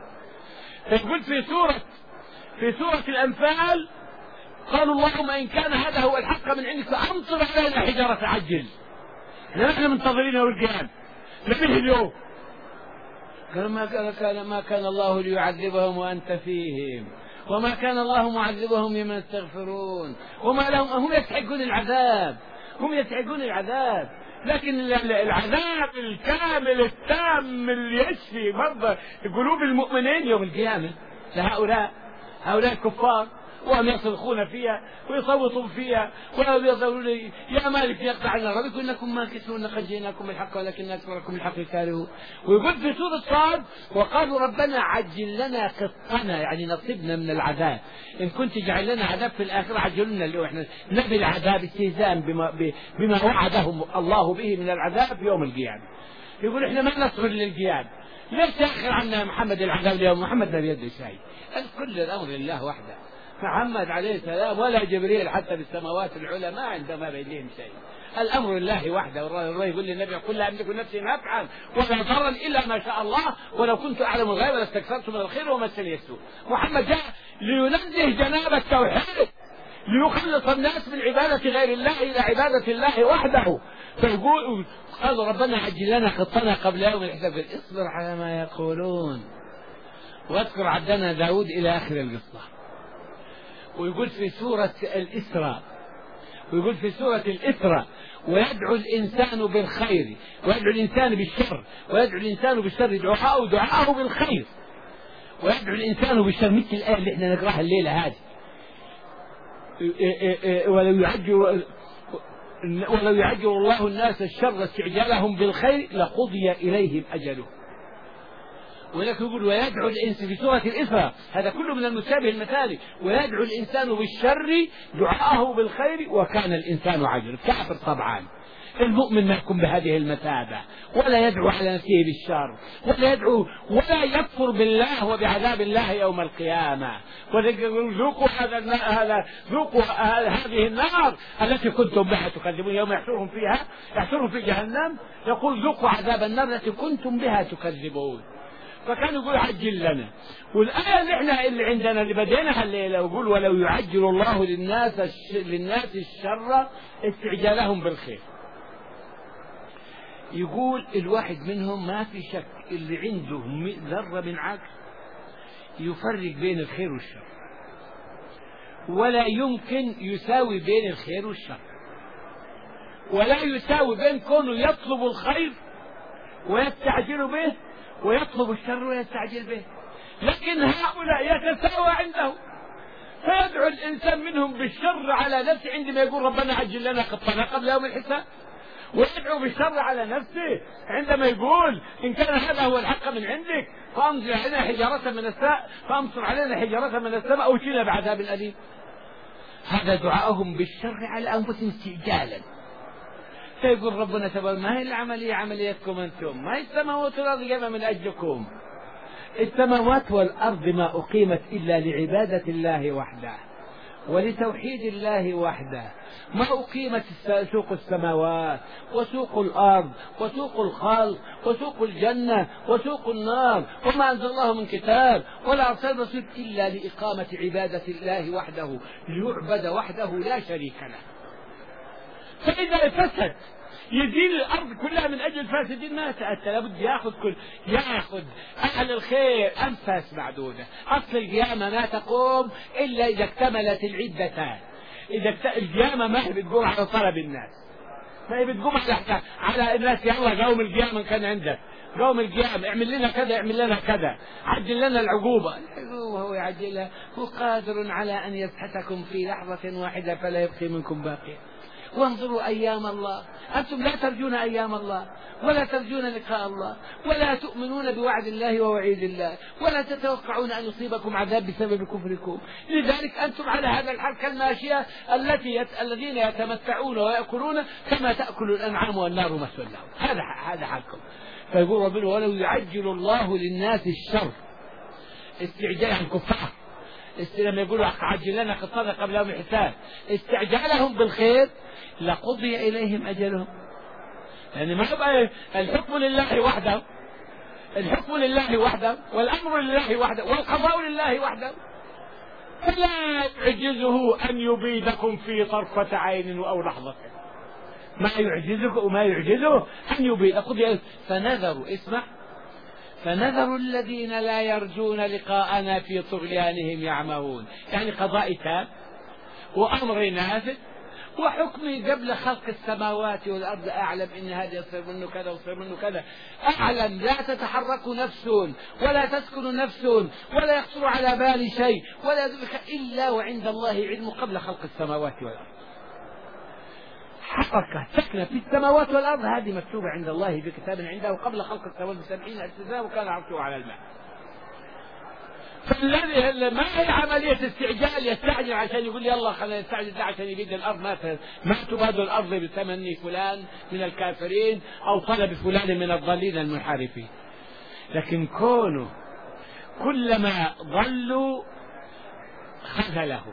فيقول في سورة في سورة الأنفال قالوا اللهم إن كان هذا هو الحق من عندك فأمطر علينا حجارة عجل، نحن منتظرين القيام نبيه اليوم. قالوا ما كان ما كان الله ليعذبهم وأنت فيهم وما كان الله معذبهم لمن يستغفرون وما لهم، هم يستحقون العذاب هم يستحقون العذاب لكن العذاب الكامل التام اللي يشفي مرضى قلوب المؤمنين يوم القيامة لهؤلاء هؤلاء الكفار وهم يصرخون فيها ويصوتون فيها وهم يقولون لي يا مالك يقطع عنا ربك إنكم ماكثون قد جئناكم بالحق ولكن أكثركم الحق كارهون. ويقول في سورة صاد وقالوا ربنا عجل لنا قطنا يعني نصيبنا من العذاب، إن كنت جعل لنا عذاب في الآخرة عجلنا اللي احنا نبي العذاب استهزاء بما, بما وعدهم الله به من العذاب يوم القيامة. يقول احنا ما نصبر للقيامة، ليش تأخر عنا محمد العذاب اليوم؟ محمد لا بيده شيء، كل الأمر لله وحده. محمد عليه السلام ولا جبريل حتى بالسماوات العلى ما عندما بينهم شيء، الأمر لله وحده. الله يقول للنبي قل لا أملك نفسي نفعا ولا ضرا إلا ما شاء الله ولو كنت أعلم الغيب لاستكثرت من الخير وما مسني السوء. محمد جاء لينزه جناب التوحيد ليخلص الناس من عبادة غير الله إلى عبادة الله وحده. فيقول قالوا ربنا عجل لنا قطنا قبل يوم الحساب، اصبر على ما يقولون واذكر عبدنا داود إلى آخر القصة. ويقول في سورة الإسراء ويقول في سورة الإسراء ويدعو الإنسان بالخير ويدعو الإنسان بالشر ويدعو الإنسان بالشر دعاءه دعاءه بالخير ويدعو الإنسان بالشر، مثل الآية اللي احنا نقراها الليلة هذه ولو يعجل ولو يعجل الله الناس الشر استعجالهم بالخير لقضي إليهم أجلهم. ولكن يقول ويدعو الإنسان في سورة الإسراء، هذا كله من المشابه المثالي، ويدعو الإنسان بالشر دعاءه بالخير وكان الإنسان عجل. الكافر طبعا، المؤمن ما يكون بهذه المثابة، ولا يدعو على نفسه بالشر، ولا يدعو ولا يكفر بالله وبعذاب الله يوم القيامة. وذوقوا هذا هذا ذوقوا هذه النار التي كنتم بها تكذبون. يوم يحشرهم فيها يحشرهم في جهنم يقول ذوقوا عذاب النار التي كنتم بها تكذبون. فكان يقول عجل لنا. والآية اللي احنا اللي عندنا اللي بديناها الليلة يقول ولو يعجل الله للناس للناس الشر استعجالهم بالخير. يقول الواحد منهم ما في شك اللي عنده ذرة من عقل يفرق بين الخير والشر، ولا يمكن يساوي بين الخير والشر، ولا يساوي بين كونه يطلب الخير ويستعجل به ويطلب الشر ويستعجل به. لكن هؤلاء يتساوى عنده، فيدعو الإنسان منهم بالشر على نفسه عندما يقول ربنا عجل لنا قطنا قبل يوم الحساب، ويدعو بالشر على نفسه عندما يقول إن كان هذا هو الحق من عندك فأمطر علينا حجارة من السماء فأمطر علينا حجارة من السماء أو ائتنا بعذاب أليم. هذا دعاءهم بالشر على أنفسهم استعجالا. فيقول ربنا تبارك ما هي العملية عمليتكم أنتم، ما هي السماوات والأرض جمع من أجلكم. السماوات والأرض ما أقيمت إلا لعبادة الله وحده ولتوحيد الله وحده، ما أقيمت سوق السماوات وسوق الأرض وسوق الخلق وسوق الجنة وسوق النار، وما أنزل الله من كتاب ولا أرسل رسول إلا لإقامة عبادة الله وحده ليعبد وحده لا شريك له. فإذا فسد يزيل الأرض كلها من أجل الفاسدين ما تأتى، لابد يأخذ كل يأخذ أهل الخير أنفاس معدودة. أصل القيامة ما تقوم إلا إذا اكتملت العدتان. إذا اكت... القيامة ما هي بتقوم على طلب الناس، ما هي بتقوم على على الناس يلا قوم القيامة كان عندك قوم القيامة اعمل لنا كذا اعمل لنا كذا عجل لنا العقوبة. العقوبة هو يعجلها، هو قادر على أن يسحتكم في لحظة واحدة فلا يبقي منكم باقيا. وانظروا أيام الله، أنتم لا ترجون أيام الله ولا ترجون لقاء الله ولا تؤمنون بوعد الله ووعيد الله ولا تتوقعون أن يصيبكم عذاب بسبب كفركم. لذلك أنتم على هذا الحال كالماشية التي يت... الذين يتمتعون ويأكلون كما تأكل الأنعام والنار مثوى لهم. هذا هذا حالكم. فيقول ربنا ولو يعجل الله للناس الشر استعجال الكفار لما يقولوا عجل لنا قطنا قبل يوم الحساب استعجالهم بالخير لقضي إليهم أجلهم. يعني ما يبقى الحكم لله وحده، الحكم لله وحده والأمر لله وحده والقضاء لله وحده، فلا يعجزه أن يبيدكم في طرفة عين أو لحظة. ما يعجزك وما يعجزه أن يبيد. فنذروا اسمع فنذر الذين لا يرجون لقاءنا في طغيانهم يعمهون. يعني قضاء تام وأمر نافذ وحكمي قبل خلق السماوات والأرض أعلم إن هذا يصير منه كذا ويصير منه كذا. أعلم لا تتحرك نفس ولا تسكن نفس ولا يخطر على بال شيء ولا يدرك إلا وعند الله علم قبل خلق السماوات والأرض. حركة سكنة في السماوات والأرض هذه مكتوبة عند الله في كتاب عنده قبل خلق السماوات بسبعين ألف سنة وكان عرشه على الماء. فالذي ما هي عملية استعجال يستعجل عشان يقول يلا خلينا نستعجل ده عشان يبيد الأرض. ما ما تبادل الأرض بتمني فلان من الكافرين أو طلب فلان من الضالين المنحرفين. لكن كونه كلما ضلوا خذلهم.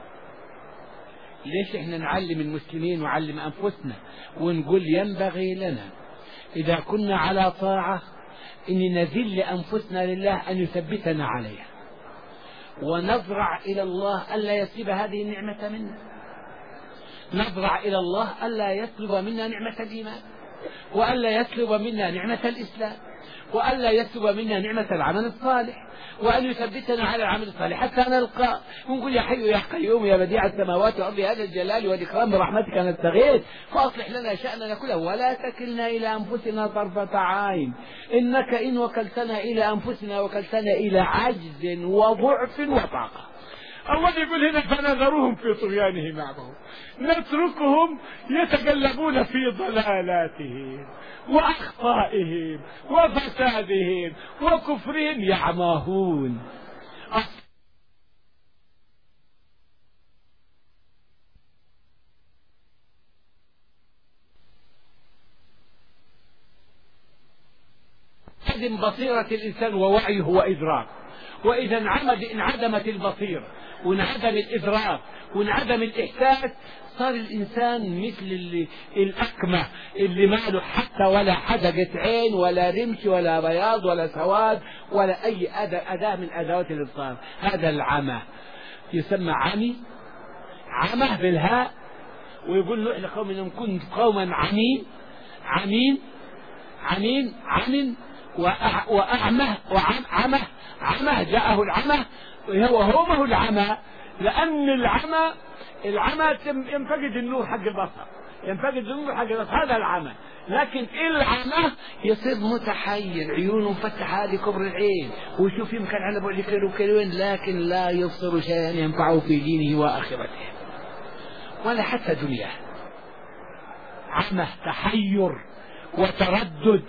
ليش احنا نعلم المسلمين ونعلم أنفسنا ونقول ينبغي لنا إذا كنا على طاعة إن نذل أنفسنا لله أن يثبتنا عليها، ونضرع إلى الله ألا يسلب هذه النعمة منا، نضرع إلى الله ألا يسلب منا نعمة الإيمان وألا يسلب منا نعمة الإسلام وألا يسلب منا نعمة العمل الصالح وأن يثبتنا على العمل الصالح حتى نلقى ونقول يا حي يا قيوم يا بديع السماوات والأرض هذا الجلال والإكرام برحمتك نستغيث فأصلح لنا شأننا كله ولا تكلنا إلى أنفسنا طرفة عين إنك إن وكلتنا إلى أنفسنا وكلتنا إلى عجز وضعف وطاقة. الله يقول هنا فنذرهم في طغيانهم يعمهون، نتركهم يتقلبون في ضلالاتهم وأخطائهم وفسادهم وكفرهم يعمهون. بصيرة الإنسان ووعيه وإدراك، وإذا انعمد انعدمت البصيرة وانعدم الإدراك وانعدم الإحساس، صار الإنسان مثل اللي الأكمة اللي ما له حتى ولا حدقة عين ولا رمش ولا بياض ولا سواد ولا أي أداة من أدوات الإبصار. هذا العمى يسمى عمي، عمه بالهاء. ويقول له إحنا قوم نكون قوما عمين عمين عمين عمين وأعمه وعمه عمه جاءه العمى، وهو هو ما هو العمى، لأن العمى العمى ينفقد النور حق البصر، ينفقد النور حق البصر، هذا العمى. لكن العمى يصير متحير، عيونه مفتحة هذه كبر العين، ويشوف يمكن على بعد كيلو كيلوين، لكن لا يبصر شيئا ينفعه في دينه وآخرته ولا حتى دنياه. عمى، تحير وتردد.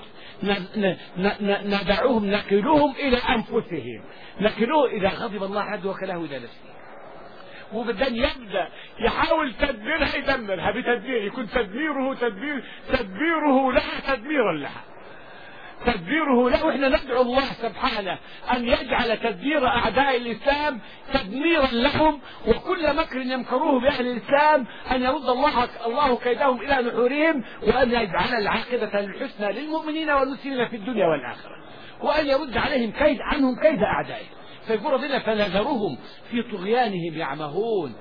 ندعوهم نكلوهم إلى أنفسهم، نكلوه إذا غضب الله عز وكله إلى نفسه، وبدأ يبدأ يحاول تدبيرها، يدمرها بتدبير، يكون تدبيره تدبير تدبيره لها تدميرا لها، تدبيره له. احنا ندعو الله سبحانه أن يجعل تدبير أعداء الإسلام تدميرا لهم، وكل مكر يمكروه بأهل الإسلام أن يرد الله الله كيدهم إلى نحورهم، وأن يجعل العاقبة الحسنى للمؤمنين والمسلمين في الدنيا والآخرة، وأن يرد عليهم كيد عنهم كيد أعدائهم. فيقول ربنا فنذرهم في طغيانهم يعمهون.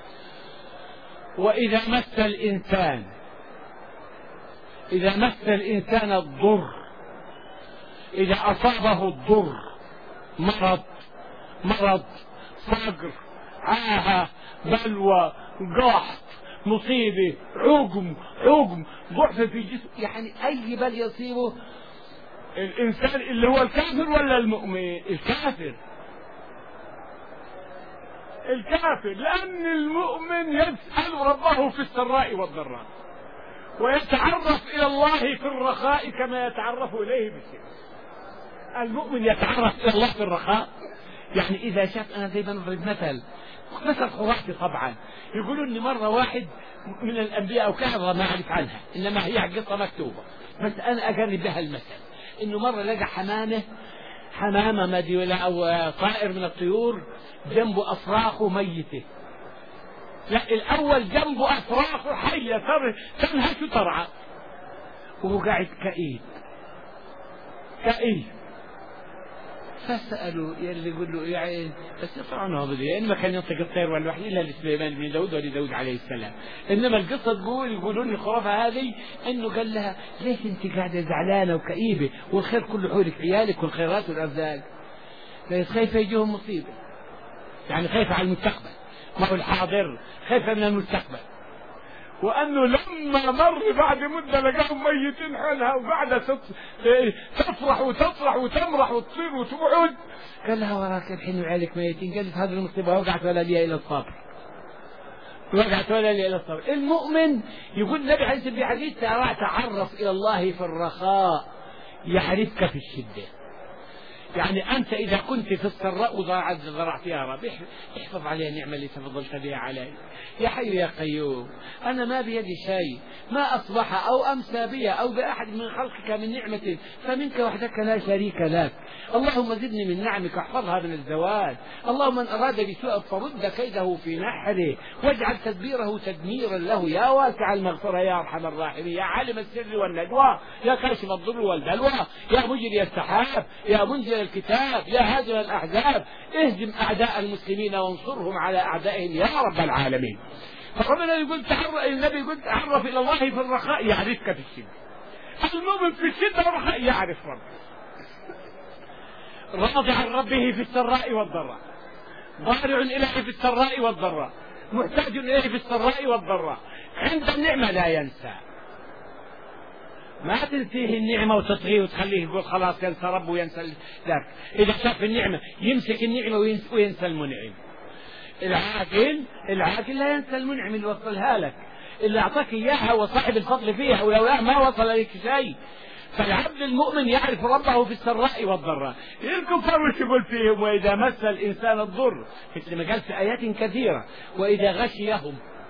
وإذا مس الإنسان إذا مس الإنسان الضر، إذا أصابه الضر، مرض مرض فقر، عاهة، بلوى، قحط، مصيبة، عقم عقم ضعف في الجسم، يعني أي بل يصيبه الإنسان اللي هو الكافر ولا المؤمن؟ الكافر الكافر لأن المؤمن يسأل ربه في السراء والضراء، ويتعرف إلى الله في الرخاء كما يتعرف إليه بالشدة. المؤمن يتعرف إلى الله في الرخاء، يعني إذا شاف، أنا زي ما نضرب مثل مثل خرافي طبعا، يقولون إن مرة واحد من الأنبياء أو كهذا ما أعرف عنها، إنما هي قصة مكتوبة، بس أنا أقرب لها المثل. إنه مرة لقى حمامة حمامة مديولة أو طائر من الطيور جنبه أفراخه ميتة. لا، الأول جنبه أفراخه حية تنهش وترعى، وهو قاعد كئيب كئيب. فسألوا يلي يقول له يعني بس طبعا هو بدي يعني ما كان ينطق الطير والوحي إلا لسليمان بن داود ولداود عليه السلام. إنما القصة تقول يقولون الخرافة هذه إنه قال لها ليش أنت قاعدة زعلانة وكئيبة والخير كله حولك عيالك والخيرات والأرزاق؟ قالت خايفة يجيهم مصيبة، يعني خايفة على المستقبل، ما هو الحاضر، خايفة من المستقبل. وأنه لما مر بعد مدة لقاهم ميتين حالها وقاعدة تفرح وتفرح وتمرح وتصير وتقعد. قال لها وراك الحين وعيالك ميتين؟ قالت هذه المصيبة وقعت ولا لي إلى الصبر، وقعت ولا لي إلى الصبر. المؤمن يقول النبي عليه الصلاة والسلام في حديث تعرف إلى الله في الرخاء يعرفك في الشدة. يعني أنت إذا كنت في السراء وزرعت يا رب احفظ علي النعمة اللي تفضلت بها علي، يا حي يا قيوم، أنا ما بيدي شيء، ما أصبح أو أمسى بي أو بأحد من خلقك من نعمة فمنك وحدك لا شريك لك، اللهم زدني من نعمك احفظها من الزوال، اللهم من أراد بسوء فرد كيده في نحره واجعل تدبيره تدميرا له، يا واسع المغفرة يا أرحم الراحمين، يا عالم السر والنجوى، يا كاشف الضر والبلوى، يا مجري السحاب، يا منزل الكتاب، يا هادم الأحزاب، اهزم أعداء المسلمين وانصرهم على أعدائهم يا رب العالمين. فربنا يقول تعرف، النبي يقول تعرف إلى الله في الرخاء يعرفك في الشدة. المؤمن في الشدة والرخاء يعرف ربه، راضي عن ربه في السراء والضراء، ضارع إليه في السراء والضراء، محتاج إليه في السراء والضراء، عند النعمة لا ينسى، ما تنسيه النعمة وتطغيه وتخليه يقول خلاص ينسى ربه وينسى ذاك. إذا شاف النعمة يمسك النعمة وينسى المنعم، العاقل العاقل لا ينسى المنعم اللي وصلها لك، اللي أعطاك إياها وصاحب الفضل فيها، ولولا ما وصل إليك شيء. فالعبد المؤمن يعرف ربه في السراء والضراء. الكفار وش يقول فيهم؟ وإذا مس الإنسان الضر، مثل ما قال في آيات كثيرة، وإذا غشيهم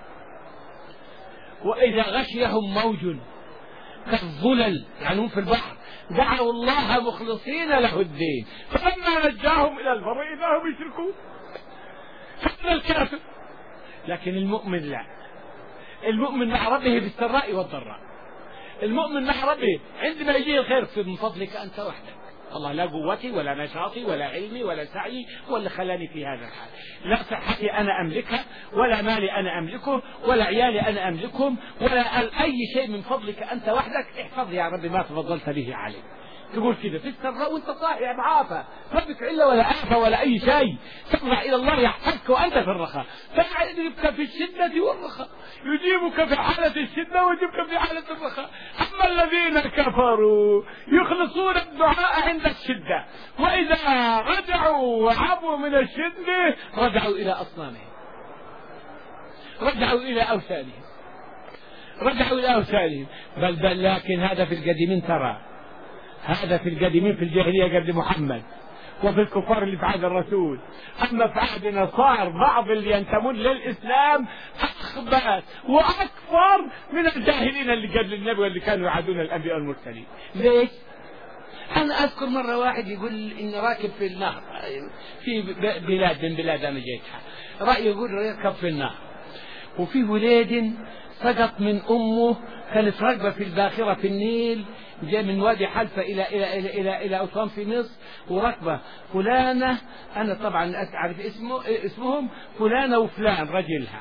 وإذا غشيهم موج كالظلل، يعني هم في البحر، دعوا الله مخلصين له الدين، فلما نجاهم إلى البر إذا هم يشركون. هذا الكافر. لكن المؤمن لا، المؤمن مع ربه في السراء والضراء. المؤمن مع ربه عندما يجي الخير من فضلك أنت وحدك، الله لا قوتي ولا نشاطي ولا علمي ولا سعي ولا خلاني في هذا الحال، لا صحتي أنا أملكها، ولا مالي أنا أملكه، ولا عيالي أنا أملكهم، ولا أي شيء من فضلك أنت وحدك. احفظ يا رب ما تفضلت به عليك. تقول كده في السراء وانت صاحي معافى، ما بك عله ولا آفة ولا أي شيء، ترجع إلى الله يحفظك وأنت في الرخاء، فيجيبك في الشدة والرخاء، يجيبك في حالة الشدة ويجيبك في حالة الرخاء. أما الذين كفروا يخلصون الدعاء عند الشدة، وإذا رجعوا وعبوا من الشدة رجعوا إلى أصنامهم، رجعوا إلى أوثانهم، رجعوا إلى أوثانهم. بل بل لكن هذا في القديمين، ترى هذا في القديمين في الجاهلية قبل محمد، وفي الكفار اللي في عهد الرسول. أما في عهدنا صار بعض اللي ينتمون للإسلام أخبث وأكثر من الجاهلين اللي قبل النبي واللي كانوا يعادون الأنبياء المرسلين. ليش؟ أنا أذكر مرة واحد يقول إن راكب في النهر في بلاد من بلاد أنا جيتها، رأي يقول يركب في النهر، وفي ولاد سقط من أمه كانت راكبة في الباخرة في النيل، جاء من وادي حلفة إلى إلى إلى إلى, إلى أسوان في مصر، وركبة فلانة، أنا طبعا أعرف اسمه اسمهم فلانة وفلان رجلها،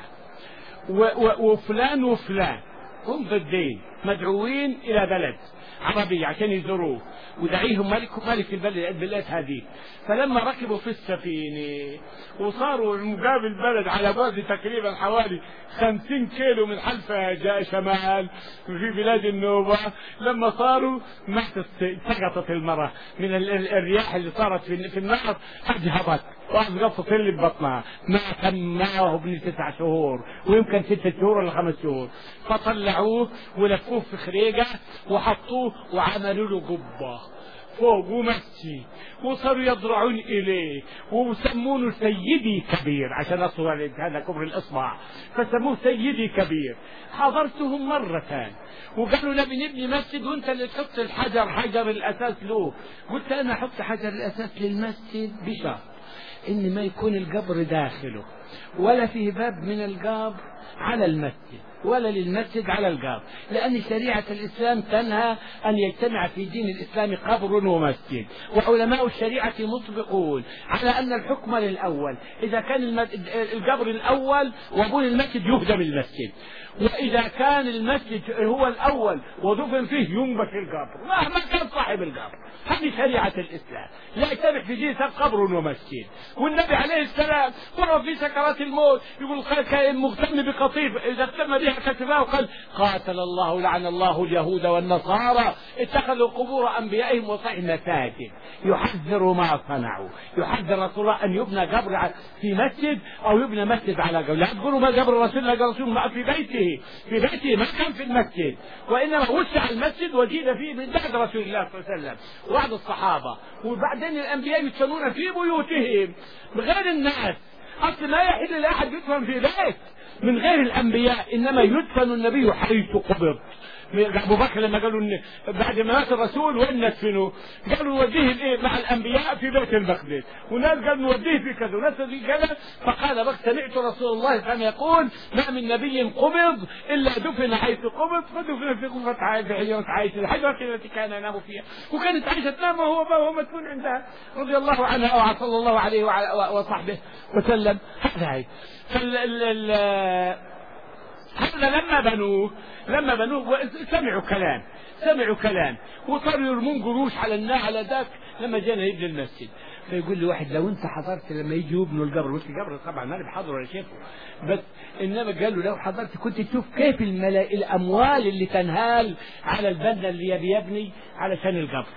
وفلان وفلان هم ضدين مدعوين إلى بلد عربي عشان يزوروه، ودعيهم ملك ملك البلد البلاد هذه. فلما ركبوا في السفينة وصاروا مقابل البلد على بعد تقريبا حوالي خمسين كيلو من حلفة جاء شمال في بلاد النوبة، لما صاروا ماتت سقطت المرأة من الرياح اللي صارت في النهر، أجهبت وأسقطت اللي ببطنها، ما كان معه ابن تسع شهور ويمكن ستة شهور ولا خمس شهور. فطلعوه ولفوه في خريقة وحطوه وعملوا له قبة فوق ومسجد، وصاروا يضرعون إليه وسمونه سيدي كبير عشان أصور هذا كبر الإصبع، فسموه سيدي كبير. حضرتهم مرة وقالوا نبي نبني مسجد وانت اللي تحط الحجر حجر الأساس له. قلت أنا أحط حجر الأساس للمسجد بشرط إن ما يكون القبر داخله، ولا فيه باب من القبر على المسجد، ولا للمسجد على القبر، لأن شريعة الإسلام تنهى أن يجتمع في دين الإسلام قبر ومسجد، وعلماء الشريعة مطبقون على أن الحكم للأول. إذا كان القبر الأول وبني المسجد يهدم المسجد، وإذا كان المسجد هو الأول ودفن فيه ينبت القبر مهما كان صاحب القبر. هذه شريعة الإسلام، لا يجتمع في دين قبر ومسجد. والنبي عليه السلام وهو في سكرات الموت يقول كان مهتم بقطيف إذا اهتم بها كتفاه وقال قاتل الله لعن الله اليهود والنصارى اتخذوا قبور أنبيائهم وصحيح مساجد. يحذر ما صنعوا، يحذر رسول الله أن يبنى قبر في مسجد أو يبنى مسجد على قبر. لا تقولوا ما قبر رسول الله، قال رسول الله في بيته، في بيته ما كان في المسجد، وإنما وسع المسجد وزيد فيه من بعد رسول الله صلى الله عليه وسلم وبعد الصحابة. وبعدين الأنبياء يدفنون في بيوتهم بغير الناس، أصل لا يحل لأحد يدفن في بيت من غير الأنبياء، إنما يدفن النبي حيث قبر. أبو بكر لما قالوا إن بعد ما مات الرسول وين ندفنه؟ قالوا نوديه إيه مع الأنبياء في بيت المقدس، وناس قالوا نوديه في كذا وناس في كذا. فقال بك سمعت رسول الله كان يقول ما من نبي قبض إلا دفن حيث قبض، فدفن في غرفة عائشة حجرة عائشة الحجرة التي كان ينام فيها، وكانت عائشة تنام وهو وهو مدفون عندها رضي الله عنها وصلى الله عليه وصحبه وسلم. هذا هي هذا لما بنوه لما بنوه سمعوا كلام سمعوا كلام وصاروا يرمون قروش على الناس على ذاك. لما جينا يبني المسجد فيقول لي واحد لو انت حضرت لما يجوا يبنوا القبر، قلت القبر طبعا ما بحضر ولا شيء، بس انما قال له لو حضرت كنت تشوف كيف الملا... الاموال اللي تنهال على البنا اللي يبي يبني علشان القبر.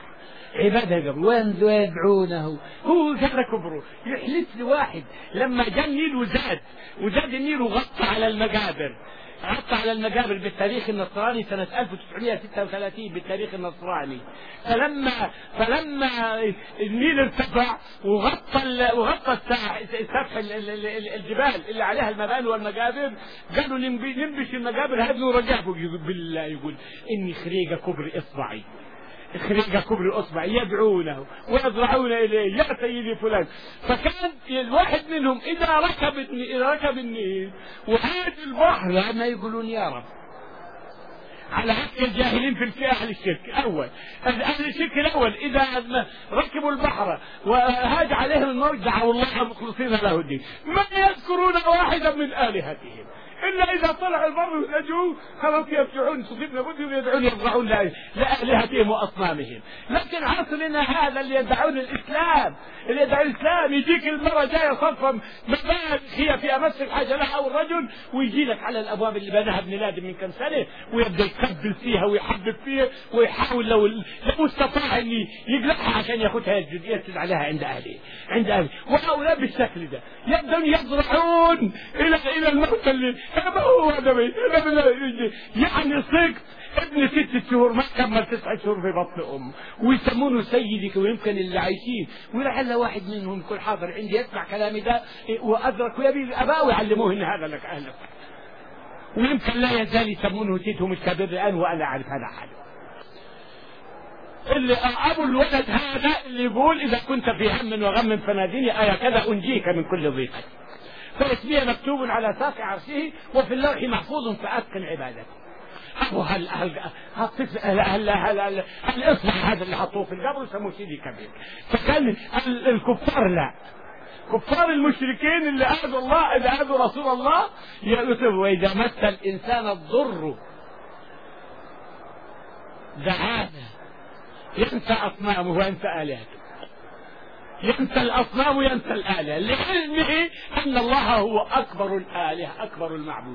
عبادة القبر ويدعونه. هو هذا كبره. يحلف لي واحد لما جاء النيل وزاد وزاد النيل وغطى على المقابر، غطى على المقابر بالتاريخ النصراني سنة ألف وتسعمائة وستة وثلاثين بالتاريخ النصراني. فلما فلما النيل ارتفع وغطى وغطى سفح الجبال اللي عليها المباني والمقابر، قالوا ننبش المقابر هذه ورجعوا. بالله يقول إني خريقة كبر إصبعي، خريقة كبر إصبعي يدعونه ويضرعون إليه يا سيدي فلان. فكان الواحد منهم إذا ركب إذا ركب النيل وهاد البحر لما يقولون يا رب، على عكس الجاهلين في الفئة أهل الشرك. أول أهل الشرك الأول إذا ركبوا البحر وهاج عليهم الموج دعوا الله مخلصين له الدين، ما يذكرون واحدا من آلهتهم إلا إذا طلع البر ونجوا خلاص يرجعون تصيبنا بدهم يدعون يرجعون لآلهتهم وأصنامهم. لكن عصرنا هذا اللي يدعون الإسلام، اللي يدعون الإسلام يجيك المرة جاية صفا مبالغ هي في أمس الحاجة لها أو الرجل، ويجي لك على الأبواب اللي بناها ابن لادن من كم سنة ويبدأ يقبل فيها ويحبب فيها ويحاول لو لو استطاع أن يقلعها عشان ياخذها يسجد عليها عند أهله عند أهله. وهؤلاء بالشكل ده يبدأون يضرعون إلى إلى الموت اللي هذا هو هذا يعني صدق ابن ست شهور ما كمل تسعة شهور في بطن أمه ويسمونه سيدك، ويمكن اللي عايشين ولعل واحد منهم يكون حاضر عندي يسمع كلامي ده وأدرك ويبي أباوي علموه إن هذا لك أهلك، ويمكن لا يزال يسمونه تيته مش كبير الآن وأنا أعرف هذا حاله. اللي أبو الولد هذا اللي يقول إذا كنت في هم وغم فناديني آية كذا أنجيك من كل ضيقة، فاسمه مكتوب على ساق عرشه وفي اللوح محفوظ فأتقن عبادته. أبو هل هل هل هل هل الإصبع هذا اللي حطوه في القبر يسموه سيدي كبير. فكان الكفار لا، كفار المشركين اللي أعدوا الله اللي أعدوا رسول الله يقولوا وإذا مس الإنسان الضر دعانا، ينسى أصنامه وينسى آلهته، ينسى الأصنام وينسى الآلهة، لعلمه أن الله هو أكبر الآلهة أكبر المعبود،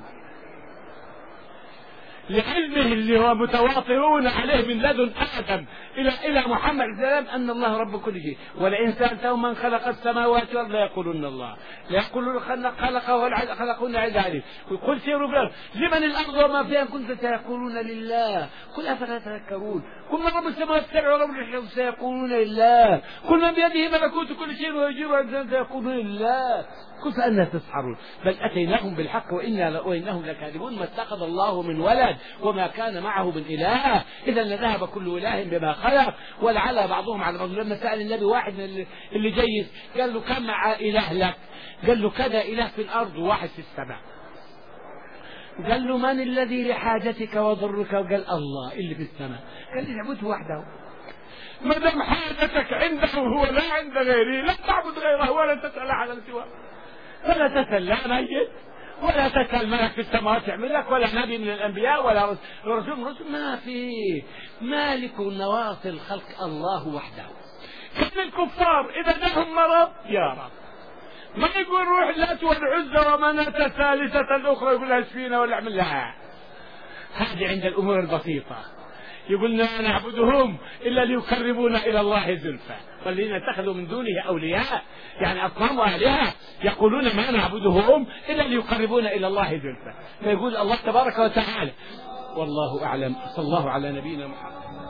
لعلمه اللي هو متواطئون عليه من لدن آدم إلى إلى محمد السلام أن الله رب كل شيء. ولئن سألتهم من خلق السماوات والأرض ليقولون الله، ليقولون خلقه خلقون عباده. قل سيروا في الأرض لمن الأرض وما فيها كنت سيقولون لله قل أفلا تذكرون. كل من رب السماوات السبع ورب الأرض سيقولون لله، كل من بيده ملكوت كل شيء ويجير ويجزل سيقولون لله قل فأنا تسحرون. بل أتيناهم بالحق وإنا وإنهم لكاذبون. ما اتخذ الله من ولد وما كان معه من إله إذا لذهب كل إله بما خلق ولعلى بعضهم على بعض. لما سأل النبي واحد من اللي جيس قال له كم مع إله لك؟ قال له كذا إله في الأرض وواحد في السماء. قال له من الذي لحاجتك وضرك؟ وقال الله اللي في السماء. قال لي اعبده وحده، ما دام حاجتك عنده هو لا عند غيره لا تعبد غيره ولا تسأل على سواه، فلا تسأل لا ميت ولا تسأل ملك في السماوات يعمل لك ولا نبي من الأنبياء ولا رسول من رسول، ما في. مالك نواصي الخلق الله وحده. كم الكفار إذا لهم مرض يا رب ما يقول روح لا والعزى ومناة الثالثة الأخرى يقول لها اشفينا ولا اعمل لها. هذه عند الأمور البسيطة يقولنا نعبدهم إلا ليقربونا إلى الله زلفى، والذين اتخذوا من دونه أولياء يعني أصنام وآلهة يقولون ما نعبدهم إلا ليقربونا إلى الله زلفى. فيقول الله تبارك وتعالى والله أعلم. صلى الله على نبينا محمد.